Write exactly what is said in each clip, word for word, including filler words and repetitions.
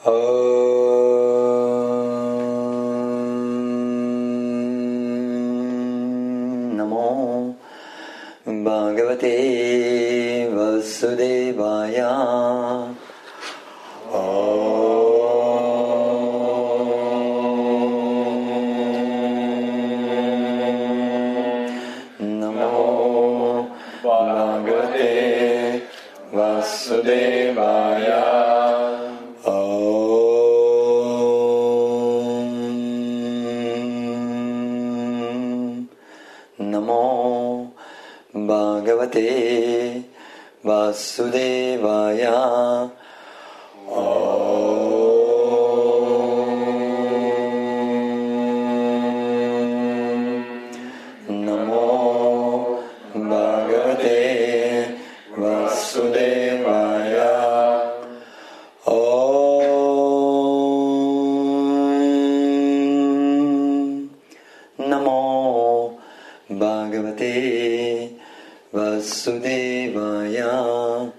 Namo Bhagavate Vasudevaya. Namo Bhagavate Vasudevaya. Namo Bhagavate Vasudevaya. Namo Bhagavate Vasudevaya. Namo Bhagavate Vasudevaya.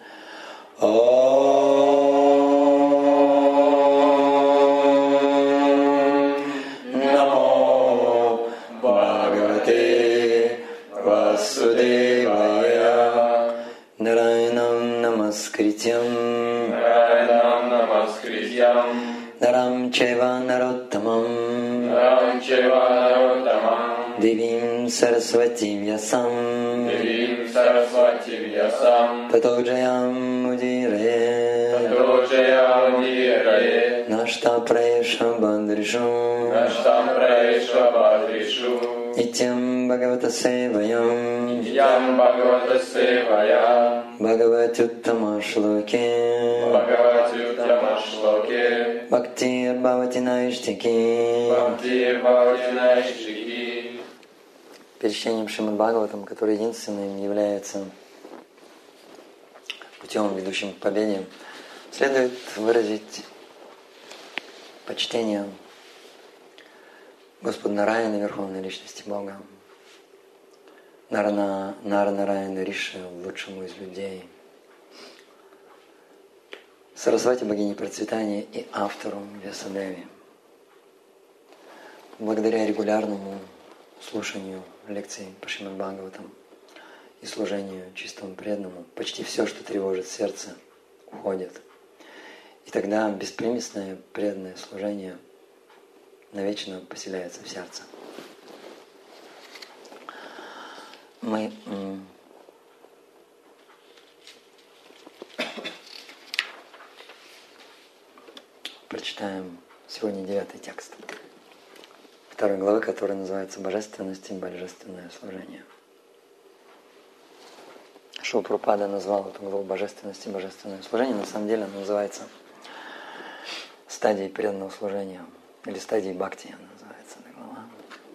Namo Bhagavate Vasudevaya. Narayanam Namaskrityam Narayanam Namaskrityam Naram Cheva Narottamam Naram Cheva Narottamam Devim Saraswati Vyasam Devim Saraswati Vyasam Tato Jayam Mudire Tato Jayam Mudire Nashta Praesha Bandrishu Nashtam Praesha Badrishu Nityam Bhagavata Sevayam Nityam Bhagavata Sevaya Bhagavatyuttama Shloke Bhagavatyuttama Shloke Bhaktir Bhavati Naishtiki. Bhakti Bhavati Naishtiki. Перед чтением Шримад Бхагаватам, который единственным является путем, ведущим к победе, следует выразить почтение Господу Нараяна, Верховной Личности Бога, Нарана, Нарана Риши, лучшему из людей, Сарасвати, богине процветания и автору Вьясадеви. Благодаря регулярному слушанию лекций по Шримад Бхагаватам и служению чистому преданному, почти все, что тревожит сердце, уходит. И тогда беспримесное преданное служение навечно поселяется в сердце. Мы м- прочитаем сегодня девятый текст второй главы, которая называется «Божественность и божественное служение». Шрила Прабхупада назвал эту главу «Божественность и божественное служение». На самом деле она называется «Стадией преданного служения» или «Стадией бхакти» она называется, эта глава.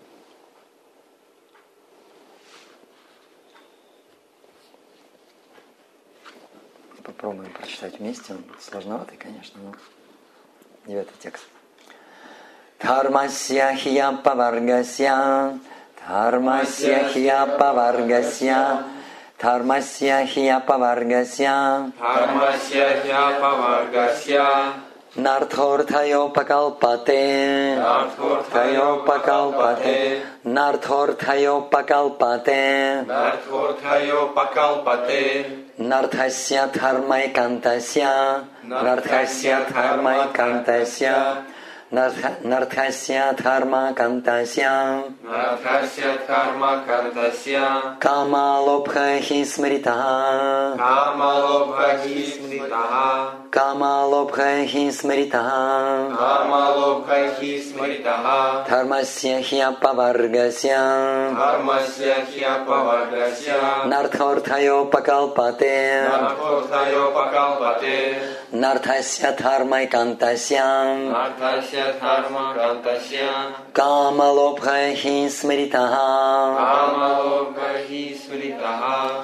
Попробуем прочитать вместе. Он сложноватый, конечно, но девятый текст. Дхармасья хьяпаваргасья, дхармасья хьяпаваргасья, дхармасья хьяпаваргасья, Дхармасья хьяпаваргасья, Нартхортайопакалпате, Нартхортайопакалпате, Нартхортайопакалпате, Нартхортайопакалпате, Нартхасья дхармайкантасья, Нартхасья дхармайкантасья, Нартхасья дхармакантасья, Нартхасья дхармакантасья, Камалобхахи смритаха, Камалобхахи смритаха, Камалобхахи смритаха, Камалобхахи смритаха, Дхармасья хьяпаваргасья, Дхармасья хьяпаваргасья, Нартхортайопакалпате, Нартхортайопакалпате, Нартхасья дхармайкантасья, Нартхасья дхармакантасья, Камалобхахи смритаха, Камалобхахи смритаха,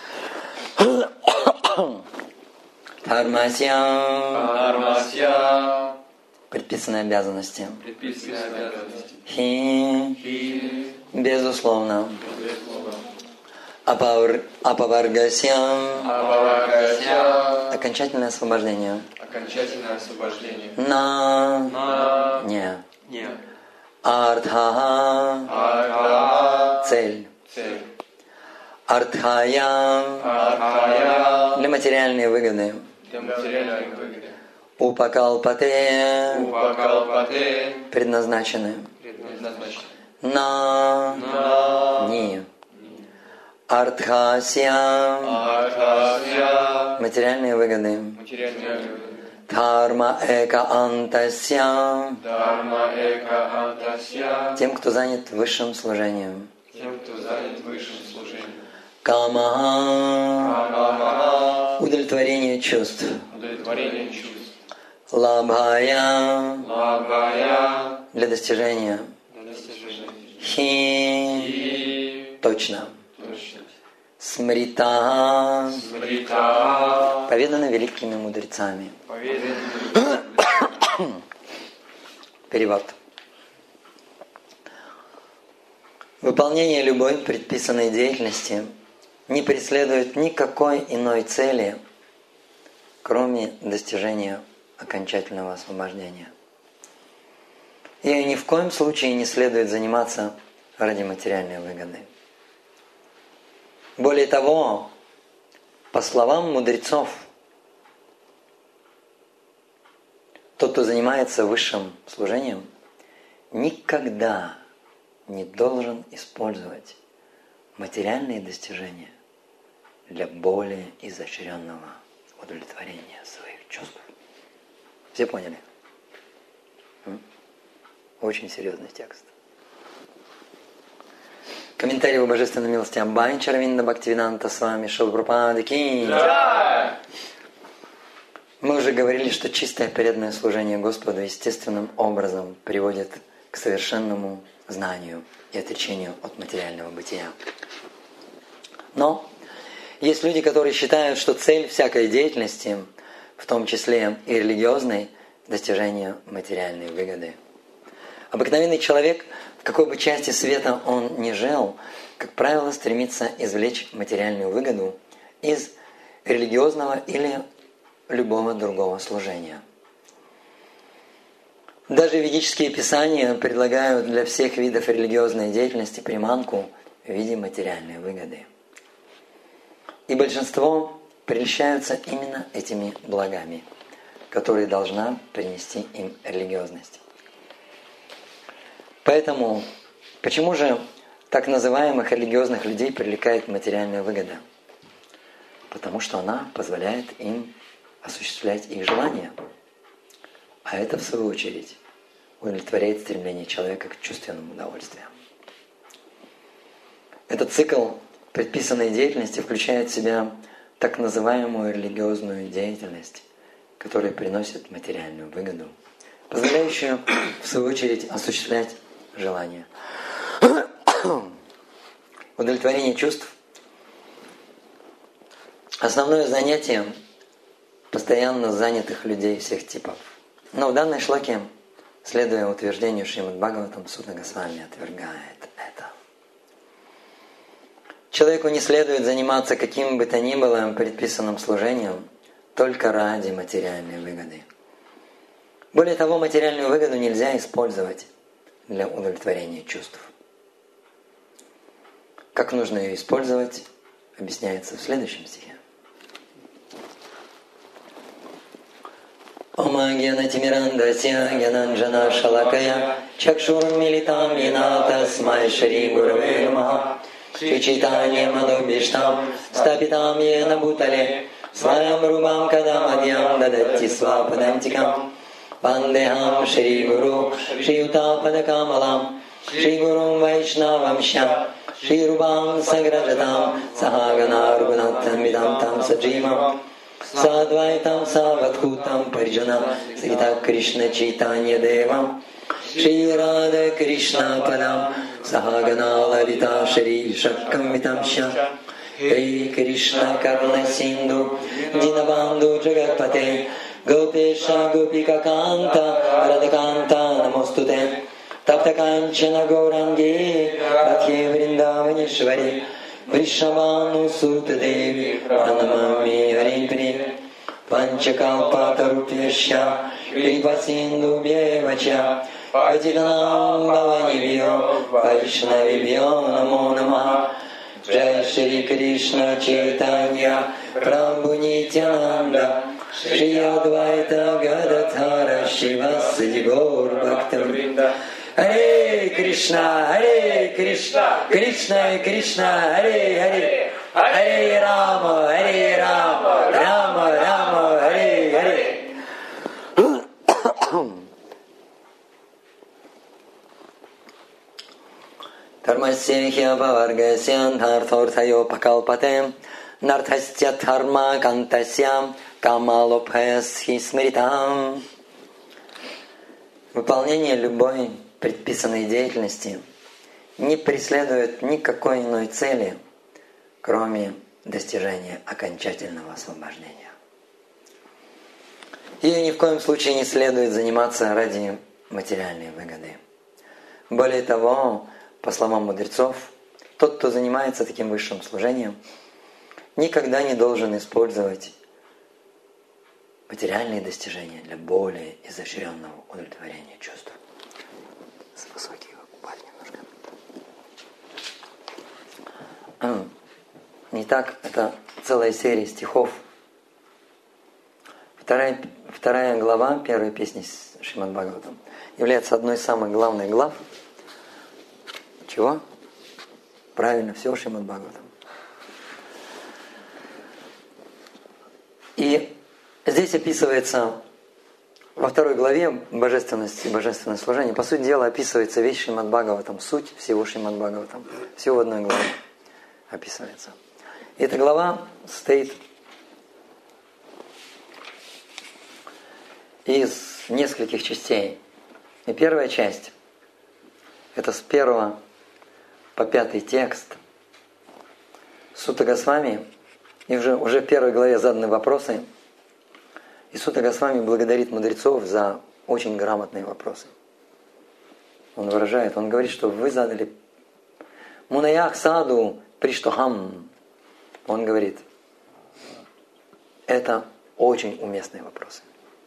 Дхармасья, Дхармасья, предписанные обязанности, предписанные обязанности, Хи, Хи, безусловно, безусловно, Апавар, Апаваргасья, Апаваргасья, окончательное освобождение, Окончательное освобождение. На. На. Не. Не. Артха. Артха. Цель. Цель. Артхая. Артхая. Для материальной выгоды. Для материальной выгоды. Упакалпате. Упакалпате. Предназначены. Предназначены. На. На. Ни. Артхасья. Артхасья. Материальные выгоды. Материальная выгода. Дхарма эка антасья. Дхарма эка антасья. Тем, кто занят высшим служением. Тем, кто занят высшим служением. Камаха. Камаха. Удовлетворение чувств. Удовлетворение чувств. Лабхая. Лабхая. Для достижения. Для достижения. Хи. И. Точно. Точно. Смрита. Смрита. Поведано великими мудрецами. Поведано. Перевод. Выполнение любой предписанной деятельности не преследует никакой иной цели, кроме достижения окончательного освобождения. Ею ни в коем случае не следует заниматься ради материальной выгоды. Более того, по словам мудрецов, тот, кто занимается высшим служением, никогда не должен использовать материальные достижения для более изощренного удовлетворения своих чувств. Все поняли? Очень серьезный текст. Комментарий о божественной милости Аббай Чарвинда Бхактивиданта с вами Шрила Прабхупада Ки. Да! Мы уже говорили, что чистое преданное служение Господу естественным образом приводит к совершенному знанию и отречению от материального бытия. Но есть люди, которые считают, что цель всякой деятельности, в том числе и религиозной, достижение материальной выгоды. Обыкновенный человек, в какой бы части света он ни жил, как правило, стремится извлечь материальную выгоду из религиозного или любого другого служения. Даже ведические писания предлагают для всех видов религиозной деятельности приманку в виде материальной выгоды. И большинство прельщаются именно этими благами, которые должна принести им религиозность. Поэтому, почему же так называемых религиозных людей привлекает материальная выгода? Потому что она позволяет им осуществлять их желания. А это, в свою очередь, удовлетворяет стремление человека к чувственным удовольствиям. Этот цикл предписанной деятельности включает в себя так называемую религиозную деятельность, которая приносит материальную выгоду, позволяющую, в свою очередь, осуществлять желания. Удовлетворение чувств – основное занятие постоянно занятых людей всех типов. Но в данной шлоке, следуя утверждению Шримад Бхагаватам, Сутта Госвами отвергает это. Человеку не следует заниматься каким бы то ни было предписанным служением только ради материальной выгоды. Более того, материальную выгоду нельзя использовать для удовлетворения чувств. Как нужно ее использовать, объясняется в следующем стихе. Ома гьянатимирандасья гьянанджана шалакая чакшурам милитам йена тасмай шри гураве намаха шри чайтанья мадобиштам стапитам йена бутале сваям рубам кадамадьям дадатти свападантикам Вандехам Шри Гуру Шри Утапада Камалам Шри Гурум Вайшнавамшя Шри Рубам Саграджатам Сахагана Рагунатам Видантам Саджимам Садвайтам Савадхутам Париджанам Срита Кришна Чайтанья Девам Шри Рада Кришна Падам Сахагана Лалита Шри Шаккам Витамшя Хри Кришна Карна Синду Динабанду Джагатпате Gopesha Gopika Kanta Radhakanta Namostute Tapta Kanchana Gaurangi Radhe Vrindavaneshwari Vrishabhanu Sutta Devi Pranamami Hari Pri Панчакалпатарупьяща Крипасиндубьевача Патитанам Бхаванибьо Вайшнавибьо Намо Намаха. Джай Шри Кришна Чайтанья Прабху Нитянанда Шри Адвайта Гададхара Шивасади Гаур Бхактавринда. Харе Кришна, Харе Кришна, Кришна Кришна, Харе Харе, Харе Рама, Харе Рама, Рама Рама, Харе Харе. Дхармасya хьяваргасya дхартортайо пакалпате нартхастя дхарма кантасya камалопхасхи смритам. Выполнение любой предписанной деятельности не преследует никакой иной цели, кроме достижения окончательного освобождения. И ни в коем случае не следует заниматься ради материальной выгоды. Более того, по словам мудрецов, тот, кто занимается таким высшим служением, никогда не должен использовать материальные достижения для более изощренного удовлетворения чувств. С высоких упасть немножко. Итак, это целая серия стихов. Вторая, вторая глава первой песни Шримад Бхагаватам является одной из самых главных глав. Чего? Правильно, все Шримад Бхагаватам. И здесь описывается во второй главе божественность и божественное служение. По сути дела описывается весь Шримад Бхагаватам, суть всего Шримад Бхагаватам. Все в одной главе описывается. И эта глава состоит из нескольких частей. И первая часть – это с первого по пятый текст Сутта Госвами. И уже, уже в первой главе заданы вопросы. И Сутта Госвами благодарит мудрецов за очень грамотные вопросы. Он выражает, он говорит, что вы задали Мунаях Саду Приштохам. Он говорит, это очень уместные вопросы.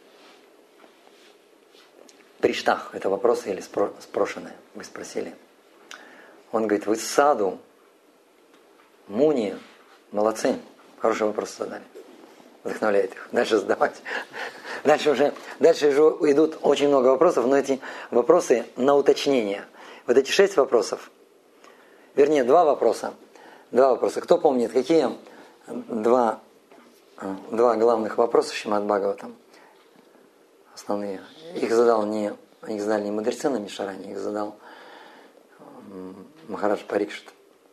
Приштах – это вопросы или спро- спрошенные, вы спросили. Он говорит, вы саду, муни, молодцы, хороший вопрос задали. Вдохновляет их. Дальше задавать. Дальше уже, дальше уже идут очень много вопросов, но эти вопросы на уточнение. Вот эти шесть вопросов, вернее, два вопроса. Два вопроса. Кто помнит, какие два, два главных вопроса Шримад Бхагаватам? Основные. Их задал не, их задали не мудрецы на Мишаране, их задал Махарадж Парикшит.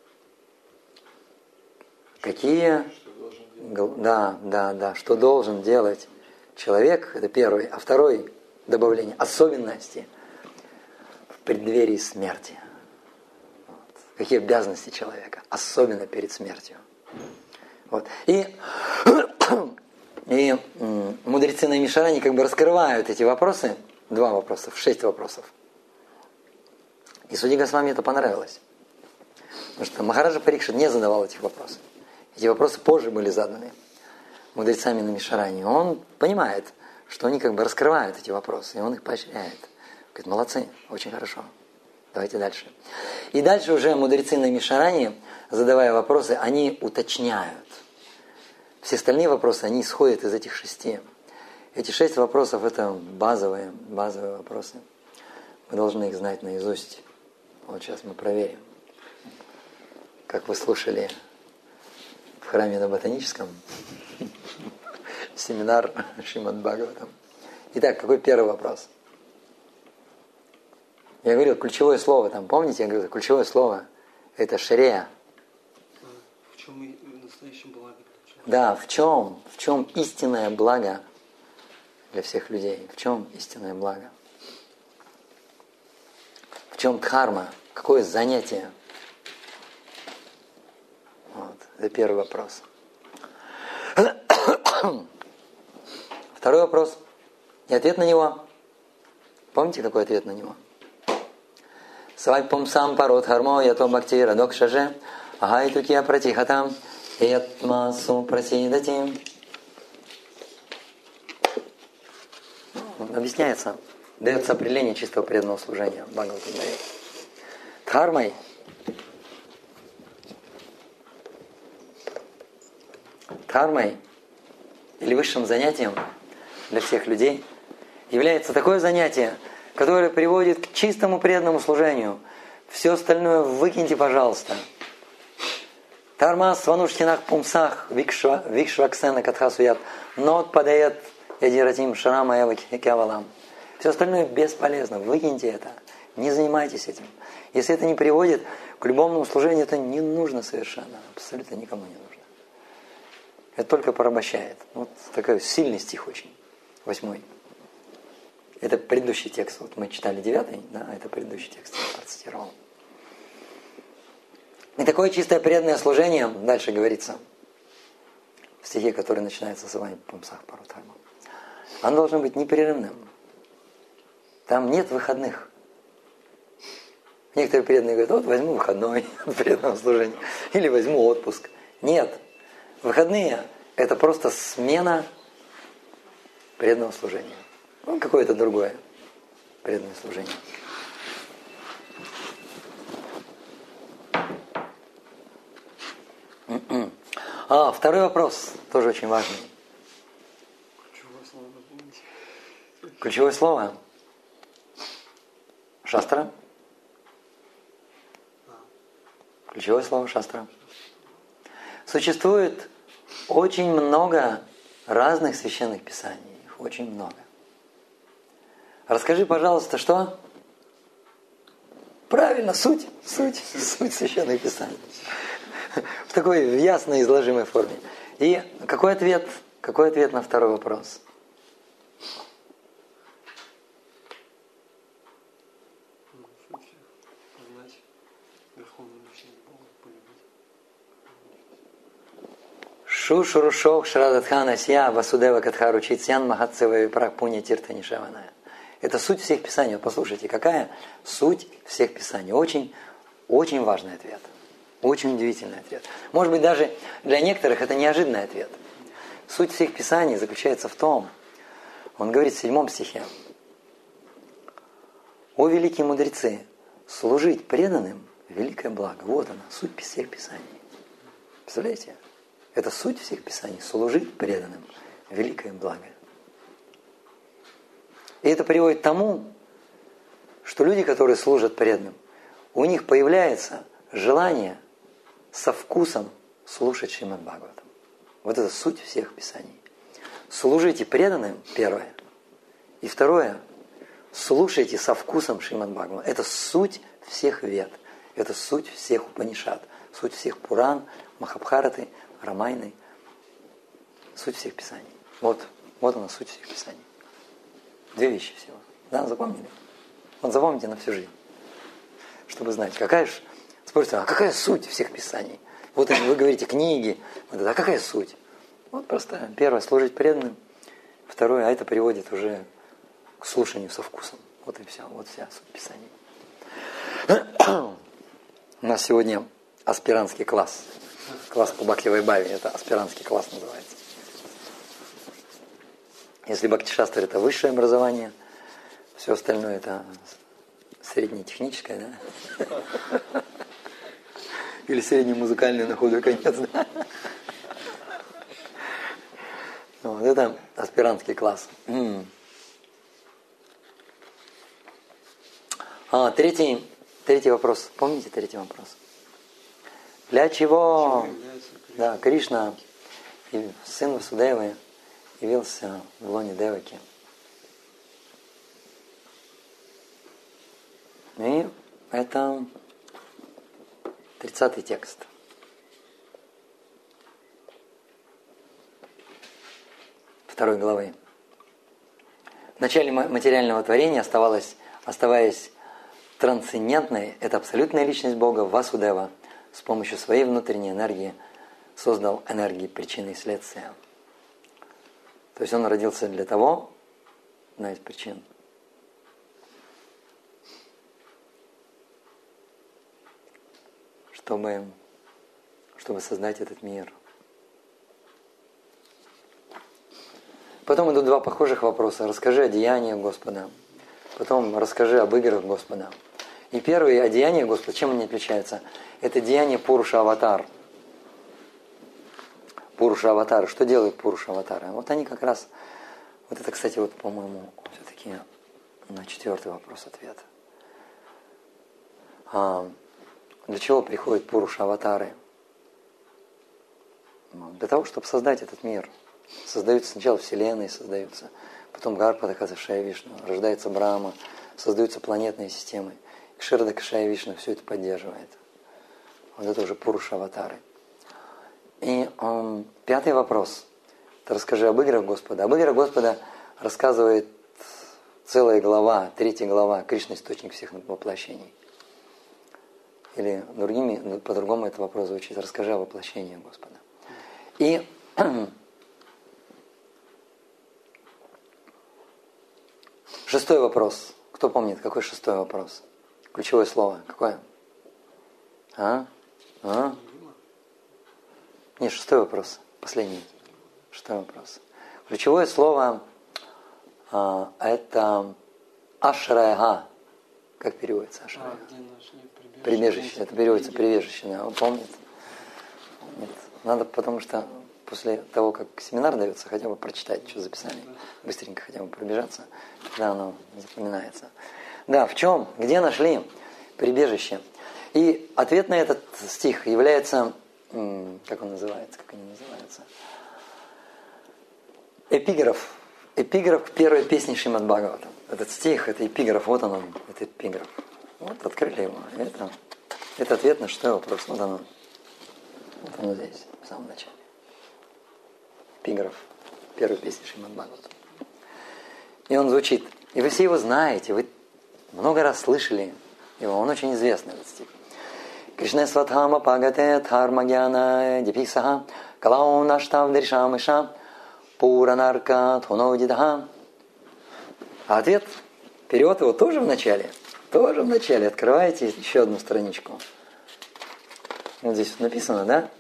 Какие? Да, да, да. Что должен делать человек, это первый. А второй добавление особенности в преддверии смерти. Вот. Какие обязанности человека, особенно перед смертью. Вот. И, и м, мудрецы на Мишаране как бы раскрывают эти вопросы, два вопроса, шесть вопросов. И Судьи Госвами это понравилось. Потому что Махараджа Парикшит не задавал этих вопросов. Эти вопросы позже были заданы мудрецами на Мишаране. Он понимает, что они как бы раскрывают эти вопросы, и он их поощряет. Говорит, молодцы, очень хорошо. Давайте дальше. И дальше уже мудрецы на Мишаране, задавая вопросы, они уточняют. Все остальные вопросы, они исходят из этих шести. Эти шесть вопросов – это базовые, базовые вопросы. Мы должны их знать наизусть. Вот сейчас мы проверим. Как вы слушали в храме на Ботаническом семинар Шримад Бхагаватам. Итак, какой первый вопрос? Я говорил, ключевое слово, там, помните, я говорил, ключевое слово – это шрея. В чем настоящее благо? Да, в чем? В чем истинное благо для всех людей? В чем истинное благо? В чем дхарма? Какое занятие? Вот, это первый вопрос. Второй вопрос. И ответ на него. Помните, какой ответ на него? Свайпум сам парот хармо ято бхакти радокшаже агайтукия пратихатам иятмасу прасидати. объясняется, дается определение чистого преданного служения. Бхагаватам дает. Дхармой, дхармой или высшим занятием для всех людей является такое занятие, которое приводит к чистому преданному служению. Все остальное выкиньте, пожалуйста. Дхарма свануштинах пумсах викшваксена катхасуят нот падает ядиратим шарама эва кявалам. Все остальное бесполезно. Выкиньте это. Не занимайтесь этим. Если это не приводит к любовному служению, это не нужно совершенно. Абсолютно никому не нужно. Это только порабощает. Вот такой сильный стих очень. Восьмой. Это предыдущий текст. Вот мы читали девятый, да, это предыдущий текст, я процитировал. И такое чистое преданное служение, дальше говорится, в стихе, который начинается с вами Пумсах Парутарма, оно должно быть непрерывным. Там нет выходных. Некоторые преданные говорят, вот возьму выходной от преданного служения, или возьму отпуск. Нет. Выходные – это просто смена преданного служения. Ну, какое-то другое преданное служение. А, второй вопрос, тоже очень важный. Ключевое слово напомните. Ключевое слово? Шастра. Ключевое слово шастра. Существует очень много разных священных писаний. Их очень много. Расскажи, пожалуйста, что? Правильно, суть. Суть. Суть священных писаний. В такой ясной изложимой форме. И какой ответ? Какой ответ на второй вопрос? Шушурушох Шрадатхана Сия Васудева Катхару Читсян Махатсева Випрак Пуня Тирта Нишаваная. Это суть всех писаний. Вот послушайте, какая суть всех писаний. Очень, очень важный ответ. Очень удивительный ответ. Может быть, даже для некоторых это неожиданный ответ. Суть всех писаний заключается в том, он говорит в седьмом стихе: «О великие мудрецы, служить преданным – великое благо». Вот она, суть всех писаний. Представляете? Это суть всех писаний. Служить преданным – великое благо. И это приводит к тому, что люди, которые служат преданным, у них появляется желание со вкусом слушать Шримад Бхагаватам. Вот это суть всех писаний. Служите преданным, первое. И второе, слушайте со вкусом Шримад Бхагаватам. Это суть всех вед. Это суть всех Упанишад. Суть всех Пуран, Махабхараты, Рамайны. Суть всех писаний. Вот, вот она суть всех писаний. Две вещи всего. Да, запомнили? Вот запомните на всю жизнь. Чтобы знать, какая же... Спросите, а какая суть всех писаний? Вот вы говорите книги, вот это, а какая суть? Вот просто первое, служить преданным. Второе, а это приводит уже к слушанию со вкусом. Вот и все, вот вся суть писаний. У нас сегодня аспирантский класс. Класс по Бхакти-вайбхаве, это аспирантский класс называется. Если Бхакти-шастра это высшее образование, все остальное это среднее техническое, да? Или средний музыкальный на худой конец, да? Вот это аспирантский класс. М-м. А, третий, третий вопрос. Помните третий вопрос? Для чего, да, Кришна, сын Васудевы, явился в лоне Деваки? И это тридцатый текст. Второй главы. В начале материального творения оставалась, оставаясь трансцендентной, это абсолютная личность Бога Васудева с помощью своей внутренней энергии создал энергии причины и следствия. То есть он родился для того, одна из причин, чтобы, чтобы создать этот мир. Потом идут два похожих вопроса. Расскажи о деяниях Господа. Потом расскажи об играх Господа. И первые о деяниях Господа, чем они отличаются? Это деяние Пуруша Аватар. Пуруша Аватара. Что делают Пуруша Аватары? Вот они как раз... Вот это, кстати, вот, по-моему, все-таки на четвертый вопрос ответ. А, для чего приходят Пуруша Аватары? Для того, чтобы создать этот мир. Создаются сначала вселенные, создаются, потом Гарпада Кшая Вишну, рождается Брахма, создаются планетные системы. Кширда Кшая Вишну все это поддерживает. Вот это уже Пуруша Аватары. И эм, пятый вопрос. Ты расскажи об играх Господа. Об играх Господа рассказывает целая глава, третья глава, Кришна источник всех воплощений. Или другими, по-другому этот вопрос звучит. Расскажи о воплощении Господа. И шестой вопрос. Кто помнит, какой шестой вопрос? Ключевое слово. Какое? А? А? Не, шестой вопрос. Последний. Шестой вопрос. Ключевое слово а, это ашрайга. Как переводится ашрайга? А, где нашли прибежище? Прибежище. Это переводится прибежище. Да. Вы помните? Нет. Надо, потому что после того, как семинар дается, хотя бы прочитать, что записали. Быстренько хотя бы пробежаться. Тогда оно запоминается. Да, в чем? Где нашли прибежище? И ответ на этот стих является, как он называется, как они называются? Эпиграф. Эпиграф к первой песне Шримад Бхагаватам. Этот стих, это эпиграф, вот он, это эпиграф. Вот, открыли его. Это, это ответ на шестой вопрос. Вот оно. Вот оно здесь, в самом начале. Эпиграф первой песни Шримад Бхагаватам. И он звучит. И вы все его знаете, вы много раз слышали его, он очень известный, этот стих. Кришна сватхама пагате дхармагьяна диписаха калау наштав дришамыша пуранарка тхуновдидаха. А ответ, перевод его тоже в начале. Тоже в начале. Открываете еще одну страничку. Вот здесь вот написано, да?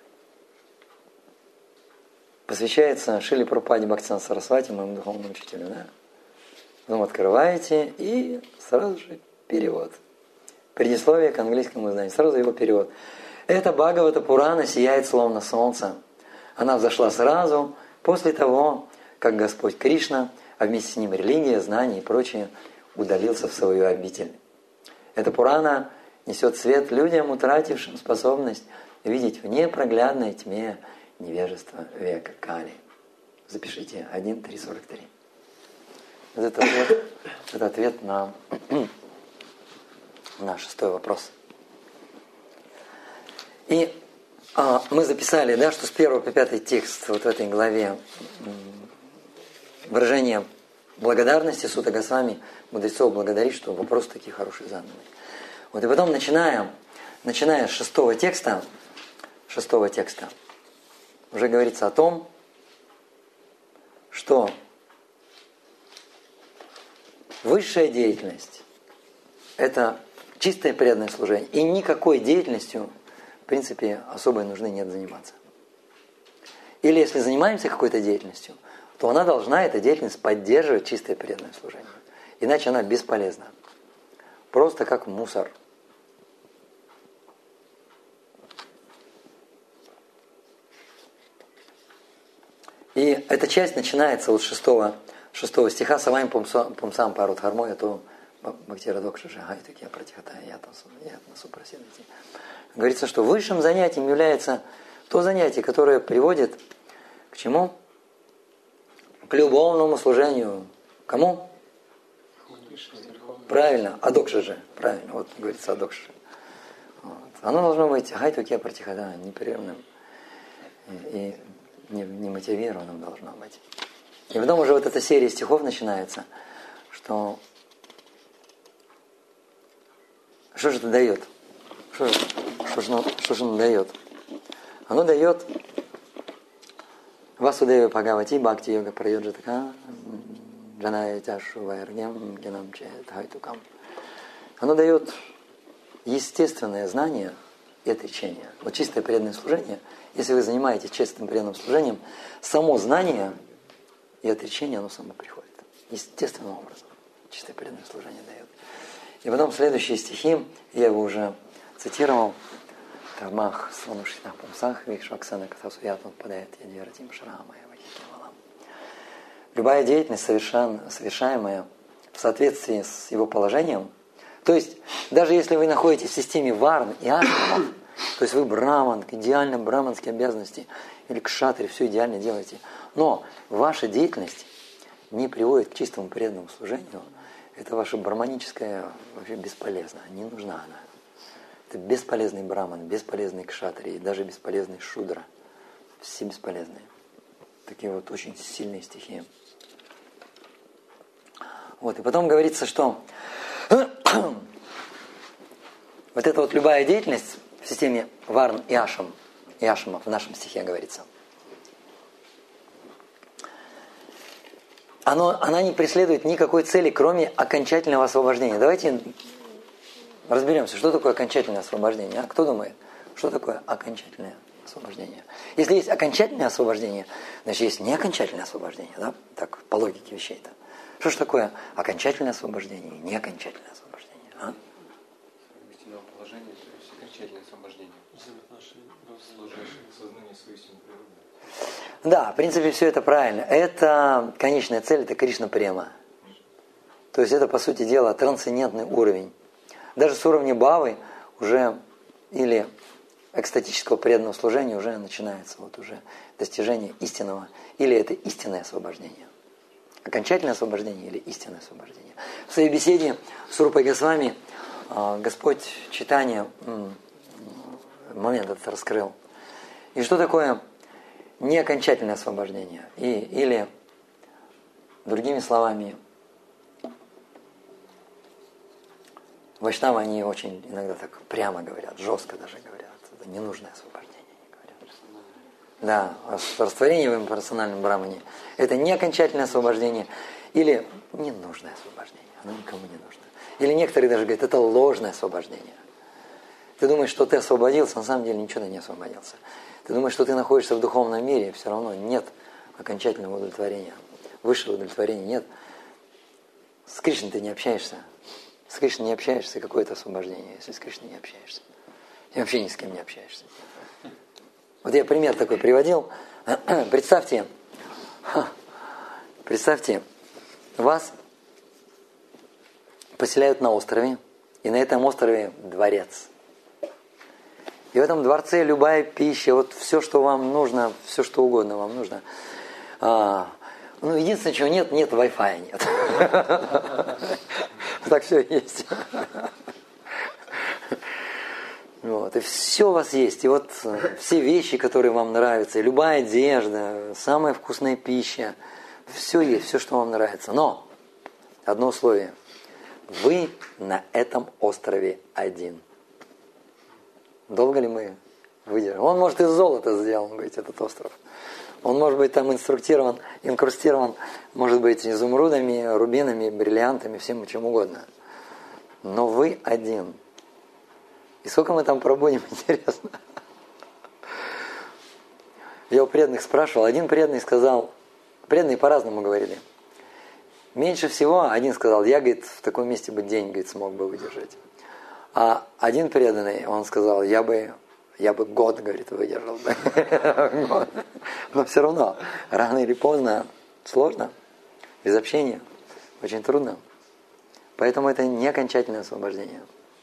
Посвящается Шриле Прабхупаде Бхактисиданта Сарасвати, моему духовному учителю, да? Потом открываете и сразу же перевод. Предисловие к английскому изданию. Сразу его перевод. Эта Бхагавата Пурана сияет словно солнце. Она взошла сразу после того, как Господь Кришна, а вместе с ним религия, знания и прочее, удалился в свою обитель. Эта Пурана несет свет людям, утратившим способность видеть в непроглядной тьме невежества века Кали. Запишите один три сорок три. Это ответ, это ответ на, на шестой вопрос. И а, мы записали, да, что с первого по пятый текст вот в этой главе выражение благодарности Сута Госвами мудрецов благодарит, что вопрос такие хорошие заданы. Вот и потом начинаем, начиная с шестого текста, шестого текста, уже говорится о том, что высшая деятельность – это чистое преданное служение. И никакой деятельностью, в принципе, особой нужды нет заниматься. Или если занимаемся какой-то деятельностью, то она должна, эта деятельность, поддерживать чистое преданное служение. Иначе она бесполезна. Просто как мусор. И эта часть начинается вот с шестого, шестого стиха «Саваим пумсам парут хармоя, то бхактира докша жагай такие пратихатая ятна супрасидати». Говорится, что высшим занятием является то занятие, которое приводит к чему? К любовному служению. Кому? Правильно, адокша же. Правильно, вот говорится адокша. Вот. Оно должно быть хайтукья пратихата, непрерывным и немотивированным должно быть. И потом уже вот эта серия стихов начинается, что что же это дает? Что же, что же, что же оно дает? Оно дает Васудева Бхагавати Бхакти Йога Прайоджатака Джаная Тяшу Вайргем Генам Чет Хайтукам. Оно дает естественное знание и отречение. Вот чистое преданное служение, если вы занимаетесь чистым преданным служением, само знание И отречение, оно само приходит. Естественным образом. Чистое преданное служение дает. И потом следующие стихи, я его уже цитировал. Тамах Сванушина Пумсах, Викшваксана Катасуят падает Ядиратим Шрама Вахикевалам. Любая деятельность, совершаемая в соответствии с его положением, то есть даже если вы находитесь в системе варн и ашрамов, то есть вы браман, идеально браманские обязанности, или кшатри, все идеально делаете, но ваша деятельность не приводит к чистому преданному служению, это ваша браманическая вообще бесполезна, не нужна она. Это бесполезный браман, бесполезный кшатри, даже бесполезный шудра. Все бесполезные. Такие вот очень сильные стихи. Вот, и потом говорится, что вот эта вот любая деятельность в системе варн и ашам, и ашамов в нашем стихе говорится, оно, она не преследует никакой цели, кроме окончательного освобождения. Давайте разберемся, что такое окончательное освобождение. А кто думает, что такое окончательное освобождение? Если есть окончательное освобождение, значит есть неокончательное освобождение, да? Так, по логике вещей-то. Что же такое окончательное освобождение и неокончательное освобождение? А? Истинного положения, то есть окончательное освобождение. Служащее сознание своей истинной природы. Да, в принципе, все это правильно. Это конечная цель, это Кришна Према. То есть это, по сути дела, трансцендентный уровень. Даже с уровня бхавы уже или экстатического преданного служения уже начинается вот уже достижение истинного, или это истинное освобождение. Окончательное освобождение или истинное освобождение. В своей беседе с Рупой Госвами Господь читание момент этот раскрыл. И что такое неокончательное освобождение? И, или, другими словами, вайшнавы, они очень иногда так прямо говорят, жестко даже говорят. Это ненужное освобождение. Да, растворение в имперсональном брамане – это не окончательное освобождение или ненужное освобождение. Оно никому не нужно. Или некоторые даже говорят, это ложное освобождение. Ты думаешь, что ты освободился, на самом деле ничего ты не освободился. Ты думаешь, что ты находишься в духовном мире, все равно нет окончательного удовлетворения. Высшего удовлетворения нет. С Кришной ты не общаешься. С Кришной не общаешься, какое это освобождение, если с Кришной не общаешься. И вообще ни с кем не общаешься. Вот я пример такой приводил. Представьте, представьте, вас поселяют на острове, и на этом острове дворец. И в этом дворце любая пища, вот все, что вам нужно, все, что угодно вам нужно. А, ну, единственное, чего нет, нет Wi-Fi, нет. Так все есть. Вот, и все у вас есть. И вот все вещи, которые вам нравятся, и любая одежда, самая вкусная пища, все есть, все, что вам нравится. Но одно условие. Вы на этом острове один. Долго ли мы выдержим? Он, может, из золота сделан, говорит, этот остров. Он может быть там инструктирован, инкрустирован, может быть, изумрудами, рубинами, бриллиантами, всем чем угодно. Но вы один. И сколько мы там пробудем, интересно. Я у преданных спрашивал, один преданный сказал, преданные по-разному говорили. Меньше всего один сказал, я, говорит, в таком месте бы день, говорит, смог бы выдержать. А один преданный, он сказал, я бы, я бы год, говорит, выдержал бы. Но все равно, рано или поздно, сложно, без общения, очень трудно. Поэтому это не окончательное освобождение.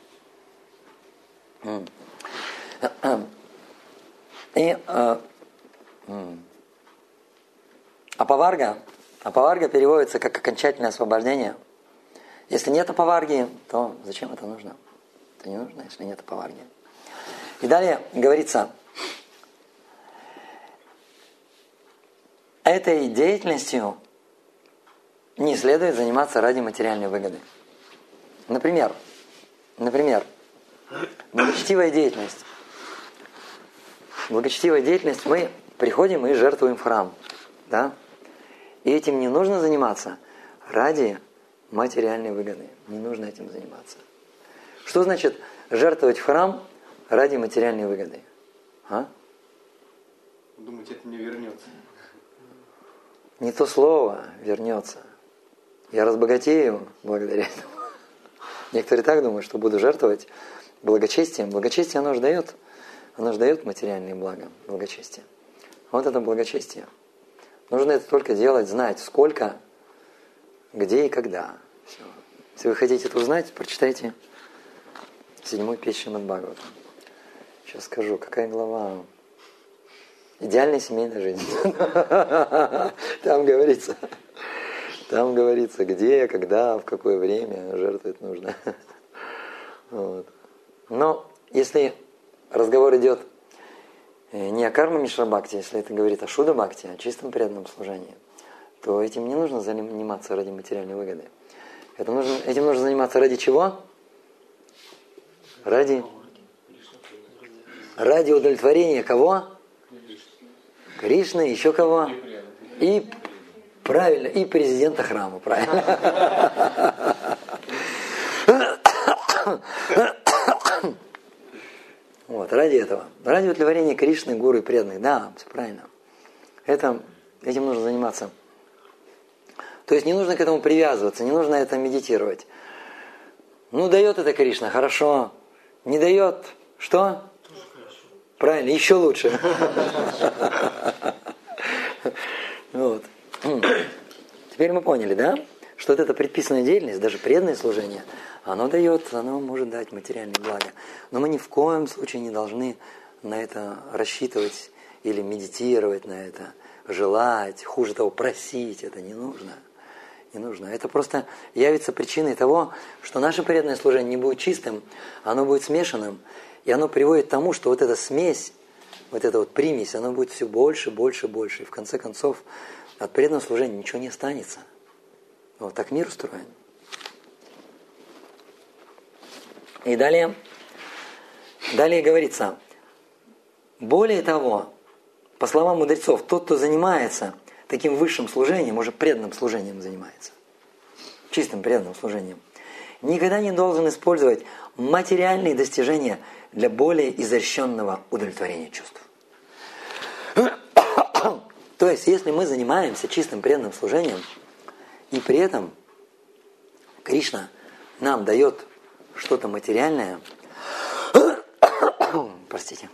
И а, апаварга, апаварга переводится как окончательное освобождение. Если нет апаварги, то зачем это нужно? Это не нужно, если нет апаварги. И далее говорится, этой деятельностью не следует заниматься ради материальной выгоды. Например, например, благочестивая деятельность. Благочестивая деятельность, мы приходим и жертвуем в храм. Да? И этим не нужно заниматься ради материальной выгоды. Не нужно этим заниматься. Что значит жертвовать в храм ради материальной выгоды? А? Думаете, это не вернется? не то слово вернется. Я разбогатею благодаря этому. Некоторые так думают, что буду жертвовать благочестием. Благочестие, оно же дает, оно же дает материальные блага, благочестие. Вот это благочестие. Нужно это только делать, знать, сколько, где и когда. Все. Если вы хотите это узнать, прочитайте седьмой песнь Шримад Бхагаватам. Сейчас скажу, какая глава? Идеальная семейная жизнь. Там говорится, там говорится, где, когда, в какое время жертвовать нужно. Вот. Но если разговор идет не о карма Мишра Бхакти, если это говорит о Шуда Бхакти, о чистом преданном служении, то этим не нужно заниматься ради материальной выгоды. Это нужно, этим нужно заниматься ради чего? Ради, ради удовлетворения кого? Кришны, еще кого? И, правильно, и президента храма, правильно. Вот, ради этого. Ради удовлетворения Кришны, гуру и преданных. Да, все правильно. Это, этим нужно заниматься. То есть не нужно к этому привязываться, не нужно это медитировать. Ну, дает это Кришна, хорошо. Не дает, что? Правильно, еще лучше. Вот. Теперь мы поняли, да? Что вот эта предписанная деятельность, даже преданное служение, оно дает, оно может дать материальные блага. Но мы ни в коем случае не должны на это рассчитывать или медитировать на это, желать, хуже того, просить. Это не нужно. Не нужно. Это просто явится причиной того, что наше преданное служение не будет чистым, оно будет смешанным, и оно приводит к тому, что вот эта смесь, вот эта вот примесь, она будет все больше, больше, больше. И в конце концов от преданного служения ничего не останется. Вот так мир устроен. И далее, далее говорится, более того, по словам мудрецов, тот, кто занимается таким высшим служением, уже преданным служением занимается, чистым преданным служением, никогда не должен использовать материальные достижения для более изощренного удовлетворения чувств. То есть, если мы занимаемся чистым преданным служением, и при этом Кришна нам дает что-то материальное, простите,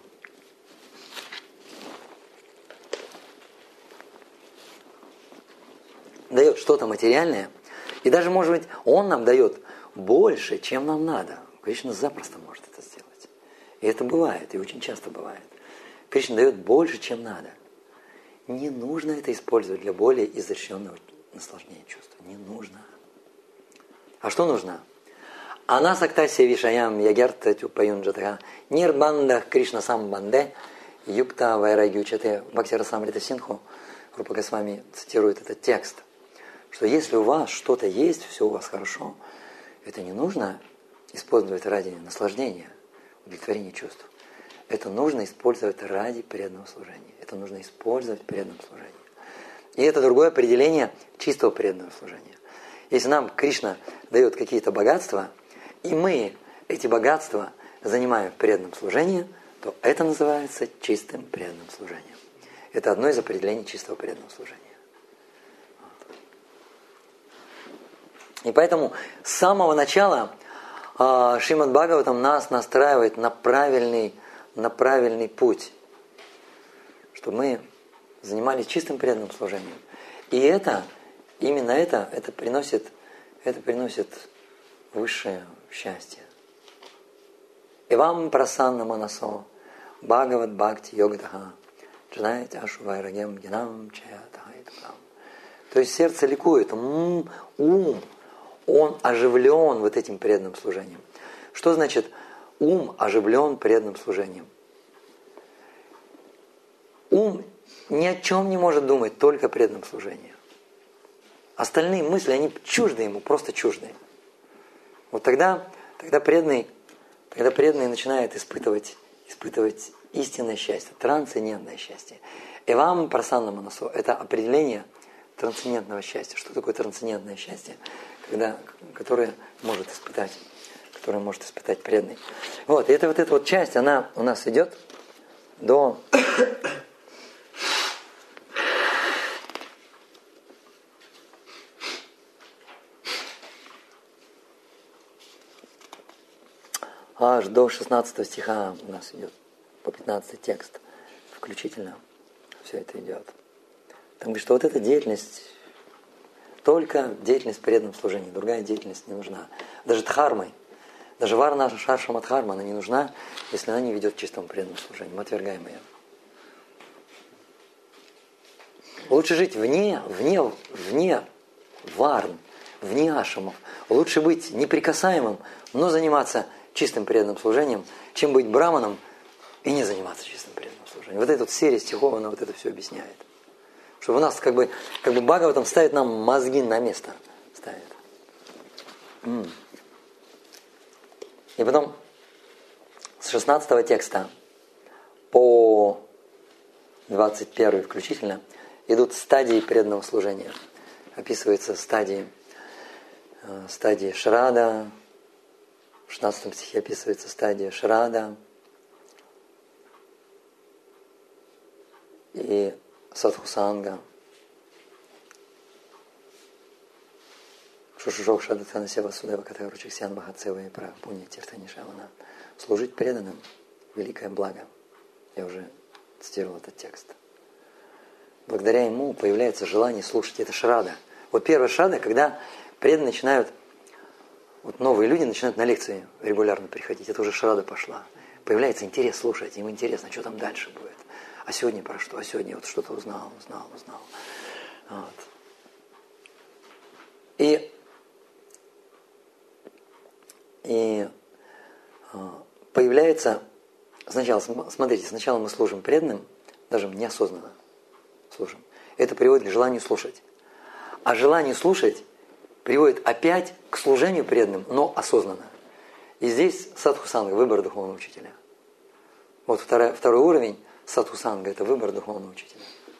дает что-то материальное, и даже, может быть, Он нам дает больше, чем нам надо. Кришна запросто может это сделать. И это бывает, и очень часто бывает. Кришна дает больше, чем надо. Не нужно это использовать для более изощренного наслаждения чувства. Не нужно. А что нужно? Анасактасия вишаям ягярта тюпаюнджатха нирбандах Кришна самбанде юкта вайрагючате. Бхакти Расамрита Синху Рупа Госвами цитирует этот текст, что если у вас что-то есть, все у вас хорошо, это не нужно использовать ради наслаждения, удовлетворения чувств. Это нужно использовать ради преданного служения. Это нужно использовать в преданном служении. И это другое определение чистого преданного служения. Если нам Кришна дает какие-то богатства, и мы эти богатства занимаем в преданном служении, то это называется чистым преданным служением. Это одно из определений чистого преданного служения. И поэтому с самого начала э, Шримад Бхагаватам нас настраивает на правильный, на правильный путь, чтобы мы занимались чистым преданным служением. И это, именно это, это приносит, это приносит высшее счастье. Ивам прасанна манасо Бхагават бхакти йогатаха джанаете ашувайрагем генам чаятахайтукам. То есть сердце ликует, ум, ум, он оживлен вот этим преданным служением. Что значит ум оживлен преданным служением? Ум ни о чем не может думать, только о преданном служении. Остальные мысли, они чужды ему, просто чужды. Вот тогда, тогда преданный, тогда преданный начинает испытывать, испытывать истинное счастье, трансцендентное счастье. Эвам прасанна манасо – это определение трансцендентного счастья. Что такое трансцендентное счастье? Когда, которое может испытать, которое может испытать преданный. Вот, и это вот эта вот часть, она у нас идет до аж до шестнадцатого стиха у нас идет, по пятнадцатый текст включительно все это идет. Там говорит, что вот эта деятельность, только деятельность в преданном служении, другая деятельность не нужна. Даже дхармой, даже варна шаршама дхарма, она не нужна, если она не ведет к чистому преданному служению. Мы отвергаем ее. Лучше жить вне, вне, вне варн, вне ашамов. Лучше быть неприкасаемым, но заниматься чистым преданным служением, чем быть браманом и не заниматься чистым преданным служением. Вот эта вот серия стихов, она вот это все объясняет. Что у нас как бы, как бы Бхагаватам ставит нам мозги на место. Ставит. М. И потом с шестнадцатого текста по двадцать первый включительно идут стадии преданного служения. Описываются стадии, э, стадии Шрада. В шестнадцатом стихе описывается стадия Шрада. И Садхусанга. Шушушок Шадатана Сева Судева Катаручик Сян Бахацева и Прах Пуня Тиртанишавана. Служить преданным – великое благо. Я уже цитировал этот текст. Благодаря ему появляется желание слушать. Это шрада. Вот первая шрада, когда преданные начинают, вот новые люди начинают на лекции регулярно приходить. Это уже шрада пошла. Появляется интерес слушать. Им интересно, что там дальше будет. А сегодня про что? А сегодня я вот что-то узнал, узнал, узнал. Вот. И, и появляется, сначала, смотрите, сначала мы служим преданным, даже неосознанно служим. Это приводит к желанию слушать. А желание слушать приводит опять к служению преданным, но осознанно. И здесь садхусанга, выбор духовного учителя. Вот второй, второй уровень. Садхусанга – это выбор духовного учителя.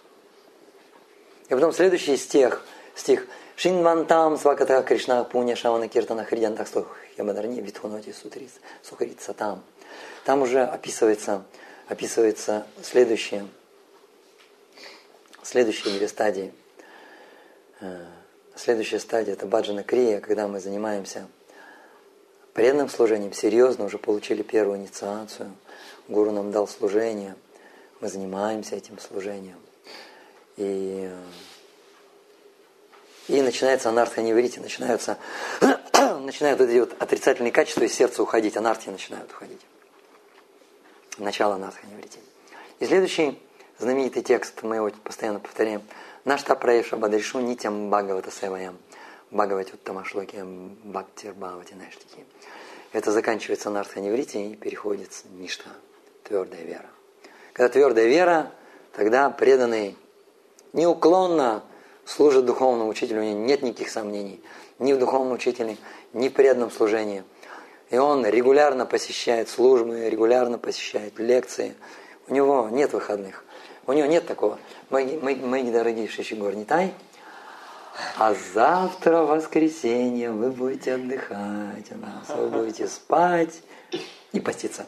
И потом следующий стих, стих Шинвантам сваката Кришна пуня шавана киртана хридян такстох ябадарни витхуноти сутрис сухарит сатам. Там уже описывается, описывается следующее, следующие две стадии. Следующая стадия – это баджана крия, когда мы занимаемся преданным служением, серьезно уже получили первую инициацию, гуру нам дал служение, мы занимаемся этим служением. И, и начинается анартха-ниврити, начинаются, начинают эти вот отрицательные качества из сердца уходить, анартхи начинают уходить. Начало анартха-ниврити. И следующий знаменитый текст, мы его постоянно повторяем. Нашта праеша бадришу нитям бхагавата севаям бхагавати уттамашлоки бхактир бхавати наштики. Это заканчивается анартха-ниврити и переходит в ништха, твердая вера. Когда твердая вера, тогда преданный неуклонно служит духовному учителю, у него нет никаких сомнений ни в духовном учителе, ни в преданном служении. И он регулярно посещает службы, регулярно посещает лекции. У него нет выходных. У него нет такого. Мои, мои, мои дорогие шишигорнитай, а завтра воскресенье вы будете отдыхать у нас, вы будете спать и поститься.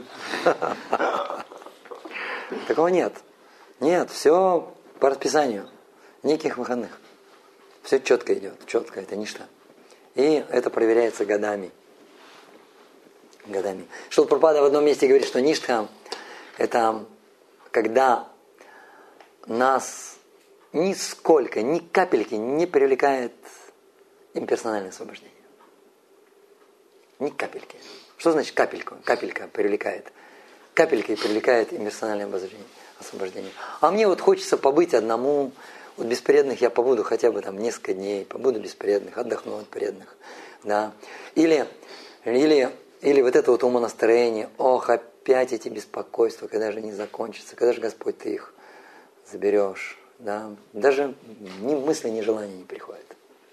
Такого нет. Нет, все по расписанию. Никаких выходных. Все четко идет. Четко, это ничто. И это проверяется годами. Годами. Шрила Прабхупада в одном месте говорит, что ништха – это когда нас нисколько, ни капельки не привлекает имперсональное освобождение. Ни капельки. Что значит капелька? Капелька привлекает. Капелькой привлекает имперсональное освобождение. А мне вот хочется побыть одному. Вот без преданных я побуду хотя бы там несколько дней, побуду без преданных, отдохну от преданных. Да. Или, или, или вот это вот умонастроение. Ох, опять эти беспокойства, когда же они закончатся, когда же, Господь, ты их заберешь. Да. Даже ни мысли, ни желания не приходят.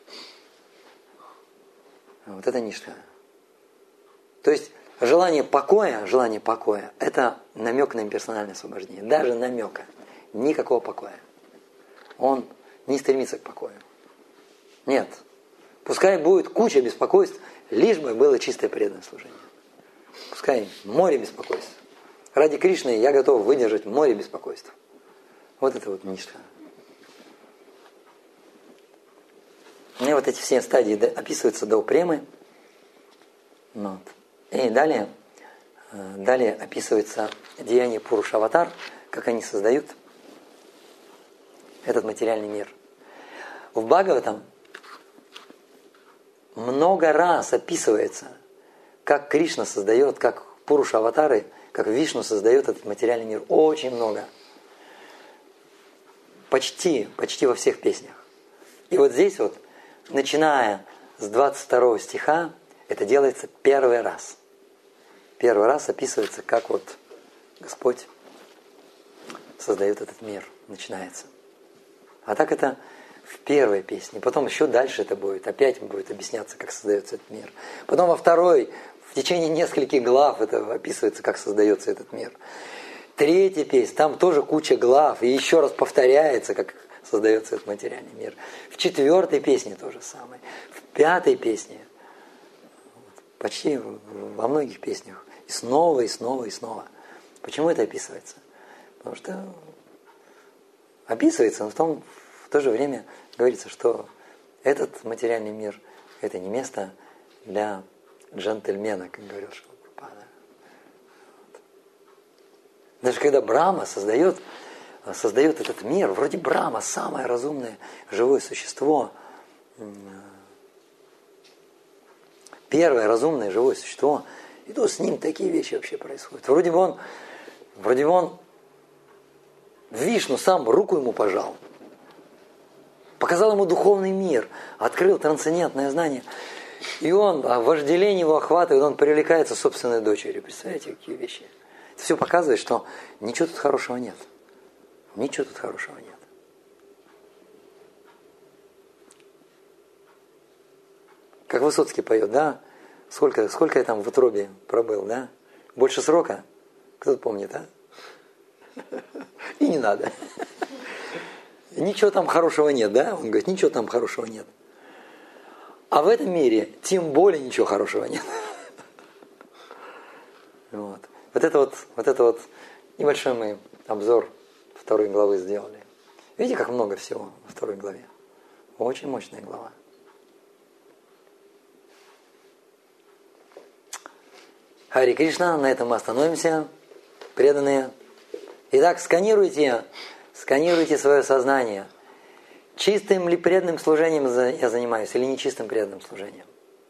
Вот это ничто. То есть желание покоя, желание покоя, это намек на имперсональное освобождение. Даже намека. Никакого покоя. Он не стремится к покою. Нет. Пускай будет куча беспокойств, лишь бы было чистое преданное служение. Пускай море беспокойств. Ради Кришны я готов выдержать море беспокойств. Вот это вот ничто. И вот эти все стадии описываются до премы. Вот. И далее Далее описывается деяние Пуруш-аватар, как они создают этот материальный мир. В Бхагаватам много раз описывается, как Кришна создает, как Пуруш-аватары, как Вишну создает этот материальный мир. Очень много. Почти, почти во всех песнях. И вот здесь вот, начиная с двадцать второго стиха, это делается первый раз. Первый раз описывается, как вот Господь создает этот мир. Начинается. А так это в первой песне. Потом еще дальше это будет. Опять будет объясняться, как создается этот мир. Потом во второй, в течение нескольких глав это описывается, как создается этот мир. Третья песня, там тоже куча глав. И еще раз повторяется, как создается этот материальный мир. В четвертой песне то же самое. В пятой песне. Почти во многих песнях. И снова, и снова, и снова. Почему это описывается? Потому что описывается, но в, том, в то же время говорится, что этот материальный мир – это не место для джентльмена, как говорил Шрила Прабхупада. Даже когда Брахма создает, создает этот мир, вроде Брахма – самое разумное живое существо, первое разумное живое существо, и то с ним такие вещи вообще происходят. Вроде бы он, вроде бы он, Вишну сам руку ему пожал, показал ему духовный мир, открыл трансцендентное знание, и он, а вожделение его охватывает, он привлекается собственной дочерью. Представляете, какие вещи? Это все показывает, что ничего тут хорошего нет. Ничего тут хорошего нет. Как Высоцкий поет, да? Сколько, сколько я там в утробе пробыл, да? Больше срока? Кто-то помнит, а? И не надо. Ничего там хорошего нет, да? Он говорит, ничего там хорошего нет. А в этом мире тем более ничего хорошего нет. Вот. Вот это вот, вот это вот небольшой мы обзор второй главы сделали. Видите, как много всего во второй главе? Очень мощная глава. Хари Кришна, на этом мы остановимся, преданные. Итак, сканируйте, сканируйте свое сознание. Чистым ли преданным служением я занимаюсь или нечистым преданным служением?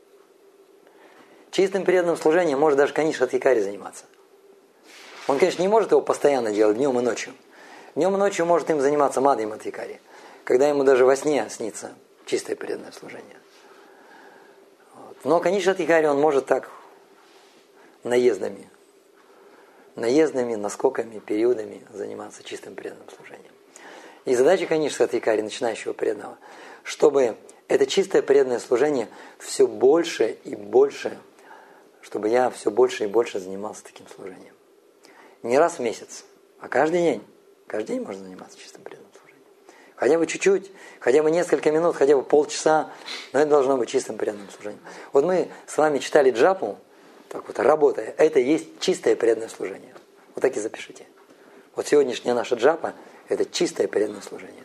Чистым преданным служением может даже Каниша Адхикари заниматься. Он, конечно, не может его постоянно делать днем и ночью. Днем и ночью может им заниматься Мадхьяма Адхикари, когда ему даже во сне снится чистое преданное служение. Вот. Но Каниша Адхикари он может так наездами, наездами, наскоками, периодами заниматься чистым преданным служением. И задача, конечно, Адхикари, начинающего преданного, чтобы это чистое преданное служение все больше и больше, чтобы я все больше и больше занимался таким служением. Не раз в месяц, а каждый день. Каждый день можно заниматься чистым преданным служением. Хотя бы чуть-чуть, хотя бы несколько минут, хотя бы полчаса, но это должно быть чистым преданным служением. Вот мы с вами читали джапу, так вот, работая, это и есть чистое преданное служение. Вот так и запишите. Вот сегодняшняя наша джапа – это чистое преданное служение.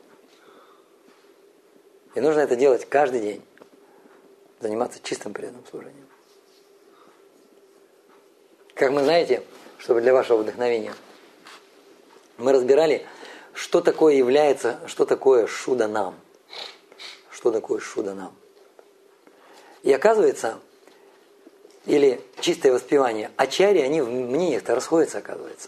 И нужно это делать каждый день. Заниматься чистым преданным служением. Как мы знаете, чтобы для вашего вдохновения, мы разбирали, что такое является, что такое шуданам. Что такое шуданам. И оказывается, или чистое воспевание, ачарьи, они в мнениях-то расходятся, оказывается.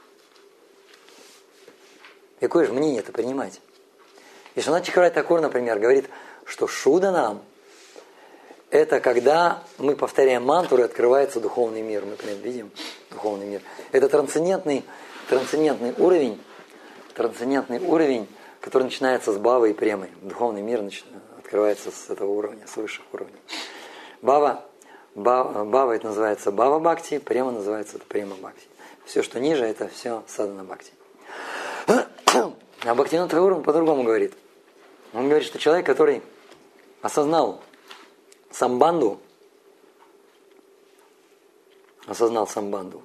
Какое же мнение это принимать? И Шрила Чакраварти Такур, например, говорит, что шуданам – это когда мы повторяем мантру и открывается духовный мир. Мы прям видим духовный мир. Это трансцендентный, трансцендентный уровень, трансцендентный уровень, который начинается с бавы и премы. Духовный мир открывается с этого уровня, с высших уровней. Бава Бава, бава это называется бава бхакти, према называется это према бхакти. Все, что ниже, это все садхана бхакти. А Бхактивинода Тхакур он по-другому говорит. Он говорит, что человек, который осознал самбанду, осознал самбанду,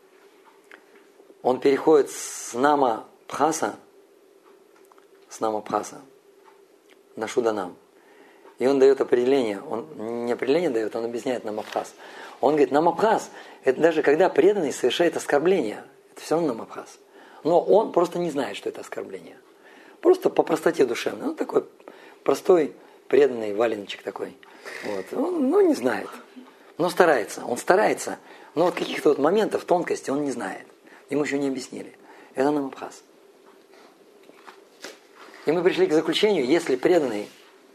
он переходит с нама бхаса, с нама бхаса на шуданам. И он дает определение, он не определение дает, он объясняет намабхас. Он говорит, намабхас, это даже когда преданный совершает оскорбление, это все равно намабхас. Но он просто не знает, что это оскорбление. Просто по простоте душевной. Ну, такой простой, преданный валеночек такой. Вот. Он, ну, не знает. Но старается. Он старается. Но вот каких-то вот моментов, тонкости он не знает. Ему еще не объяснили. Это намабхас. И мы пришли к заключению, если преданный,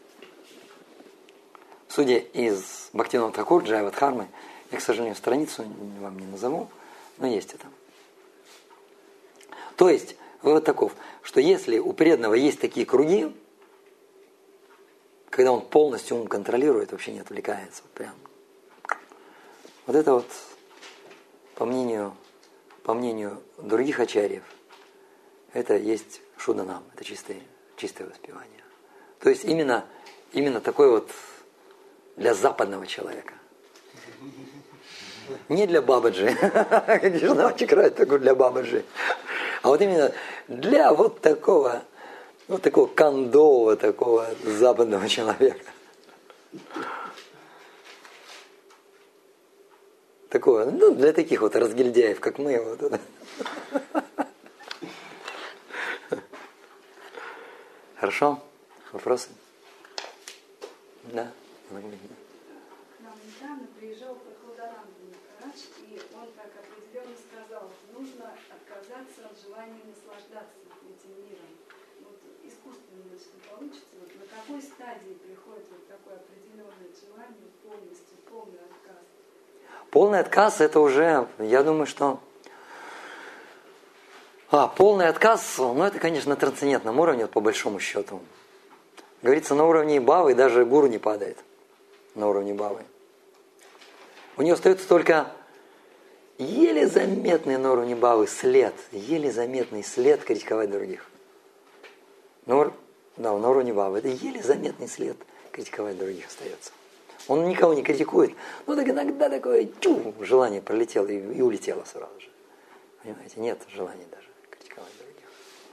судя из Бхактивинода Тхакур, Джайавадхармы, я, к сожалению, страницу вам не назову, но есть это. То есть, вывод таков, что если у преданного есть такие круги, когда он полностью ум контролирует, вообще не отвлекается, прям. Вот это вот, по мнению, по мнению других ачарьев, это есть шуданам, это чистое, чистое воспевание. То есть именно, именно такой вот для западного человека. Не для бабаджи, как Жнавчик играет такой для бабаджи, а вот именно для вот такого, вот такого кондового, такого западного человека. Такого, ну, для таких вот разгильдяев, как мы. Вот. Хорошо? Вопросы? Да? К нам недавно приезжал Прохладананда Махарадж, и он так определенно сказал, нужно отказаться от желания наслаждаться этим миром. Вот искусственно, значит, не получится. Вот на какой стадии приходит вот такое определенное желание полностью, полный отказ? Полный отказ это уже, я думаю, что... А, полный отказ, ну это, конечно, на трансцендентном уровне, вот, по большому счету. Говорится, на уровне бавы даже гуру не падает. На уровне бавы. У нее остается только еле заметный на уровне бавы след, еле заметный след критиковать других. Ну, да, на уровне бавы это еле заметный след критиковать других остается. Он никого не критикует, но так иногда такое тю, желание пролетело и, и улетело сразу же. Понимаете, нет желания даже критиковать других.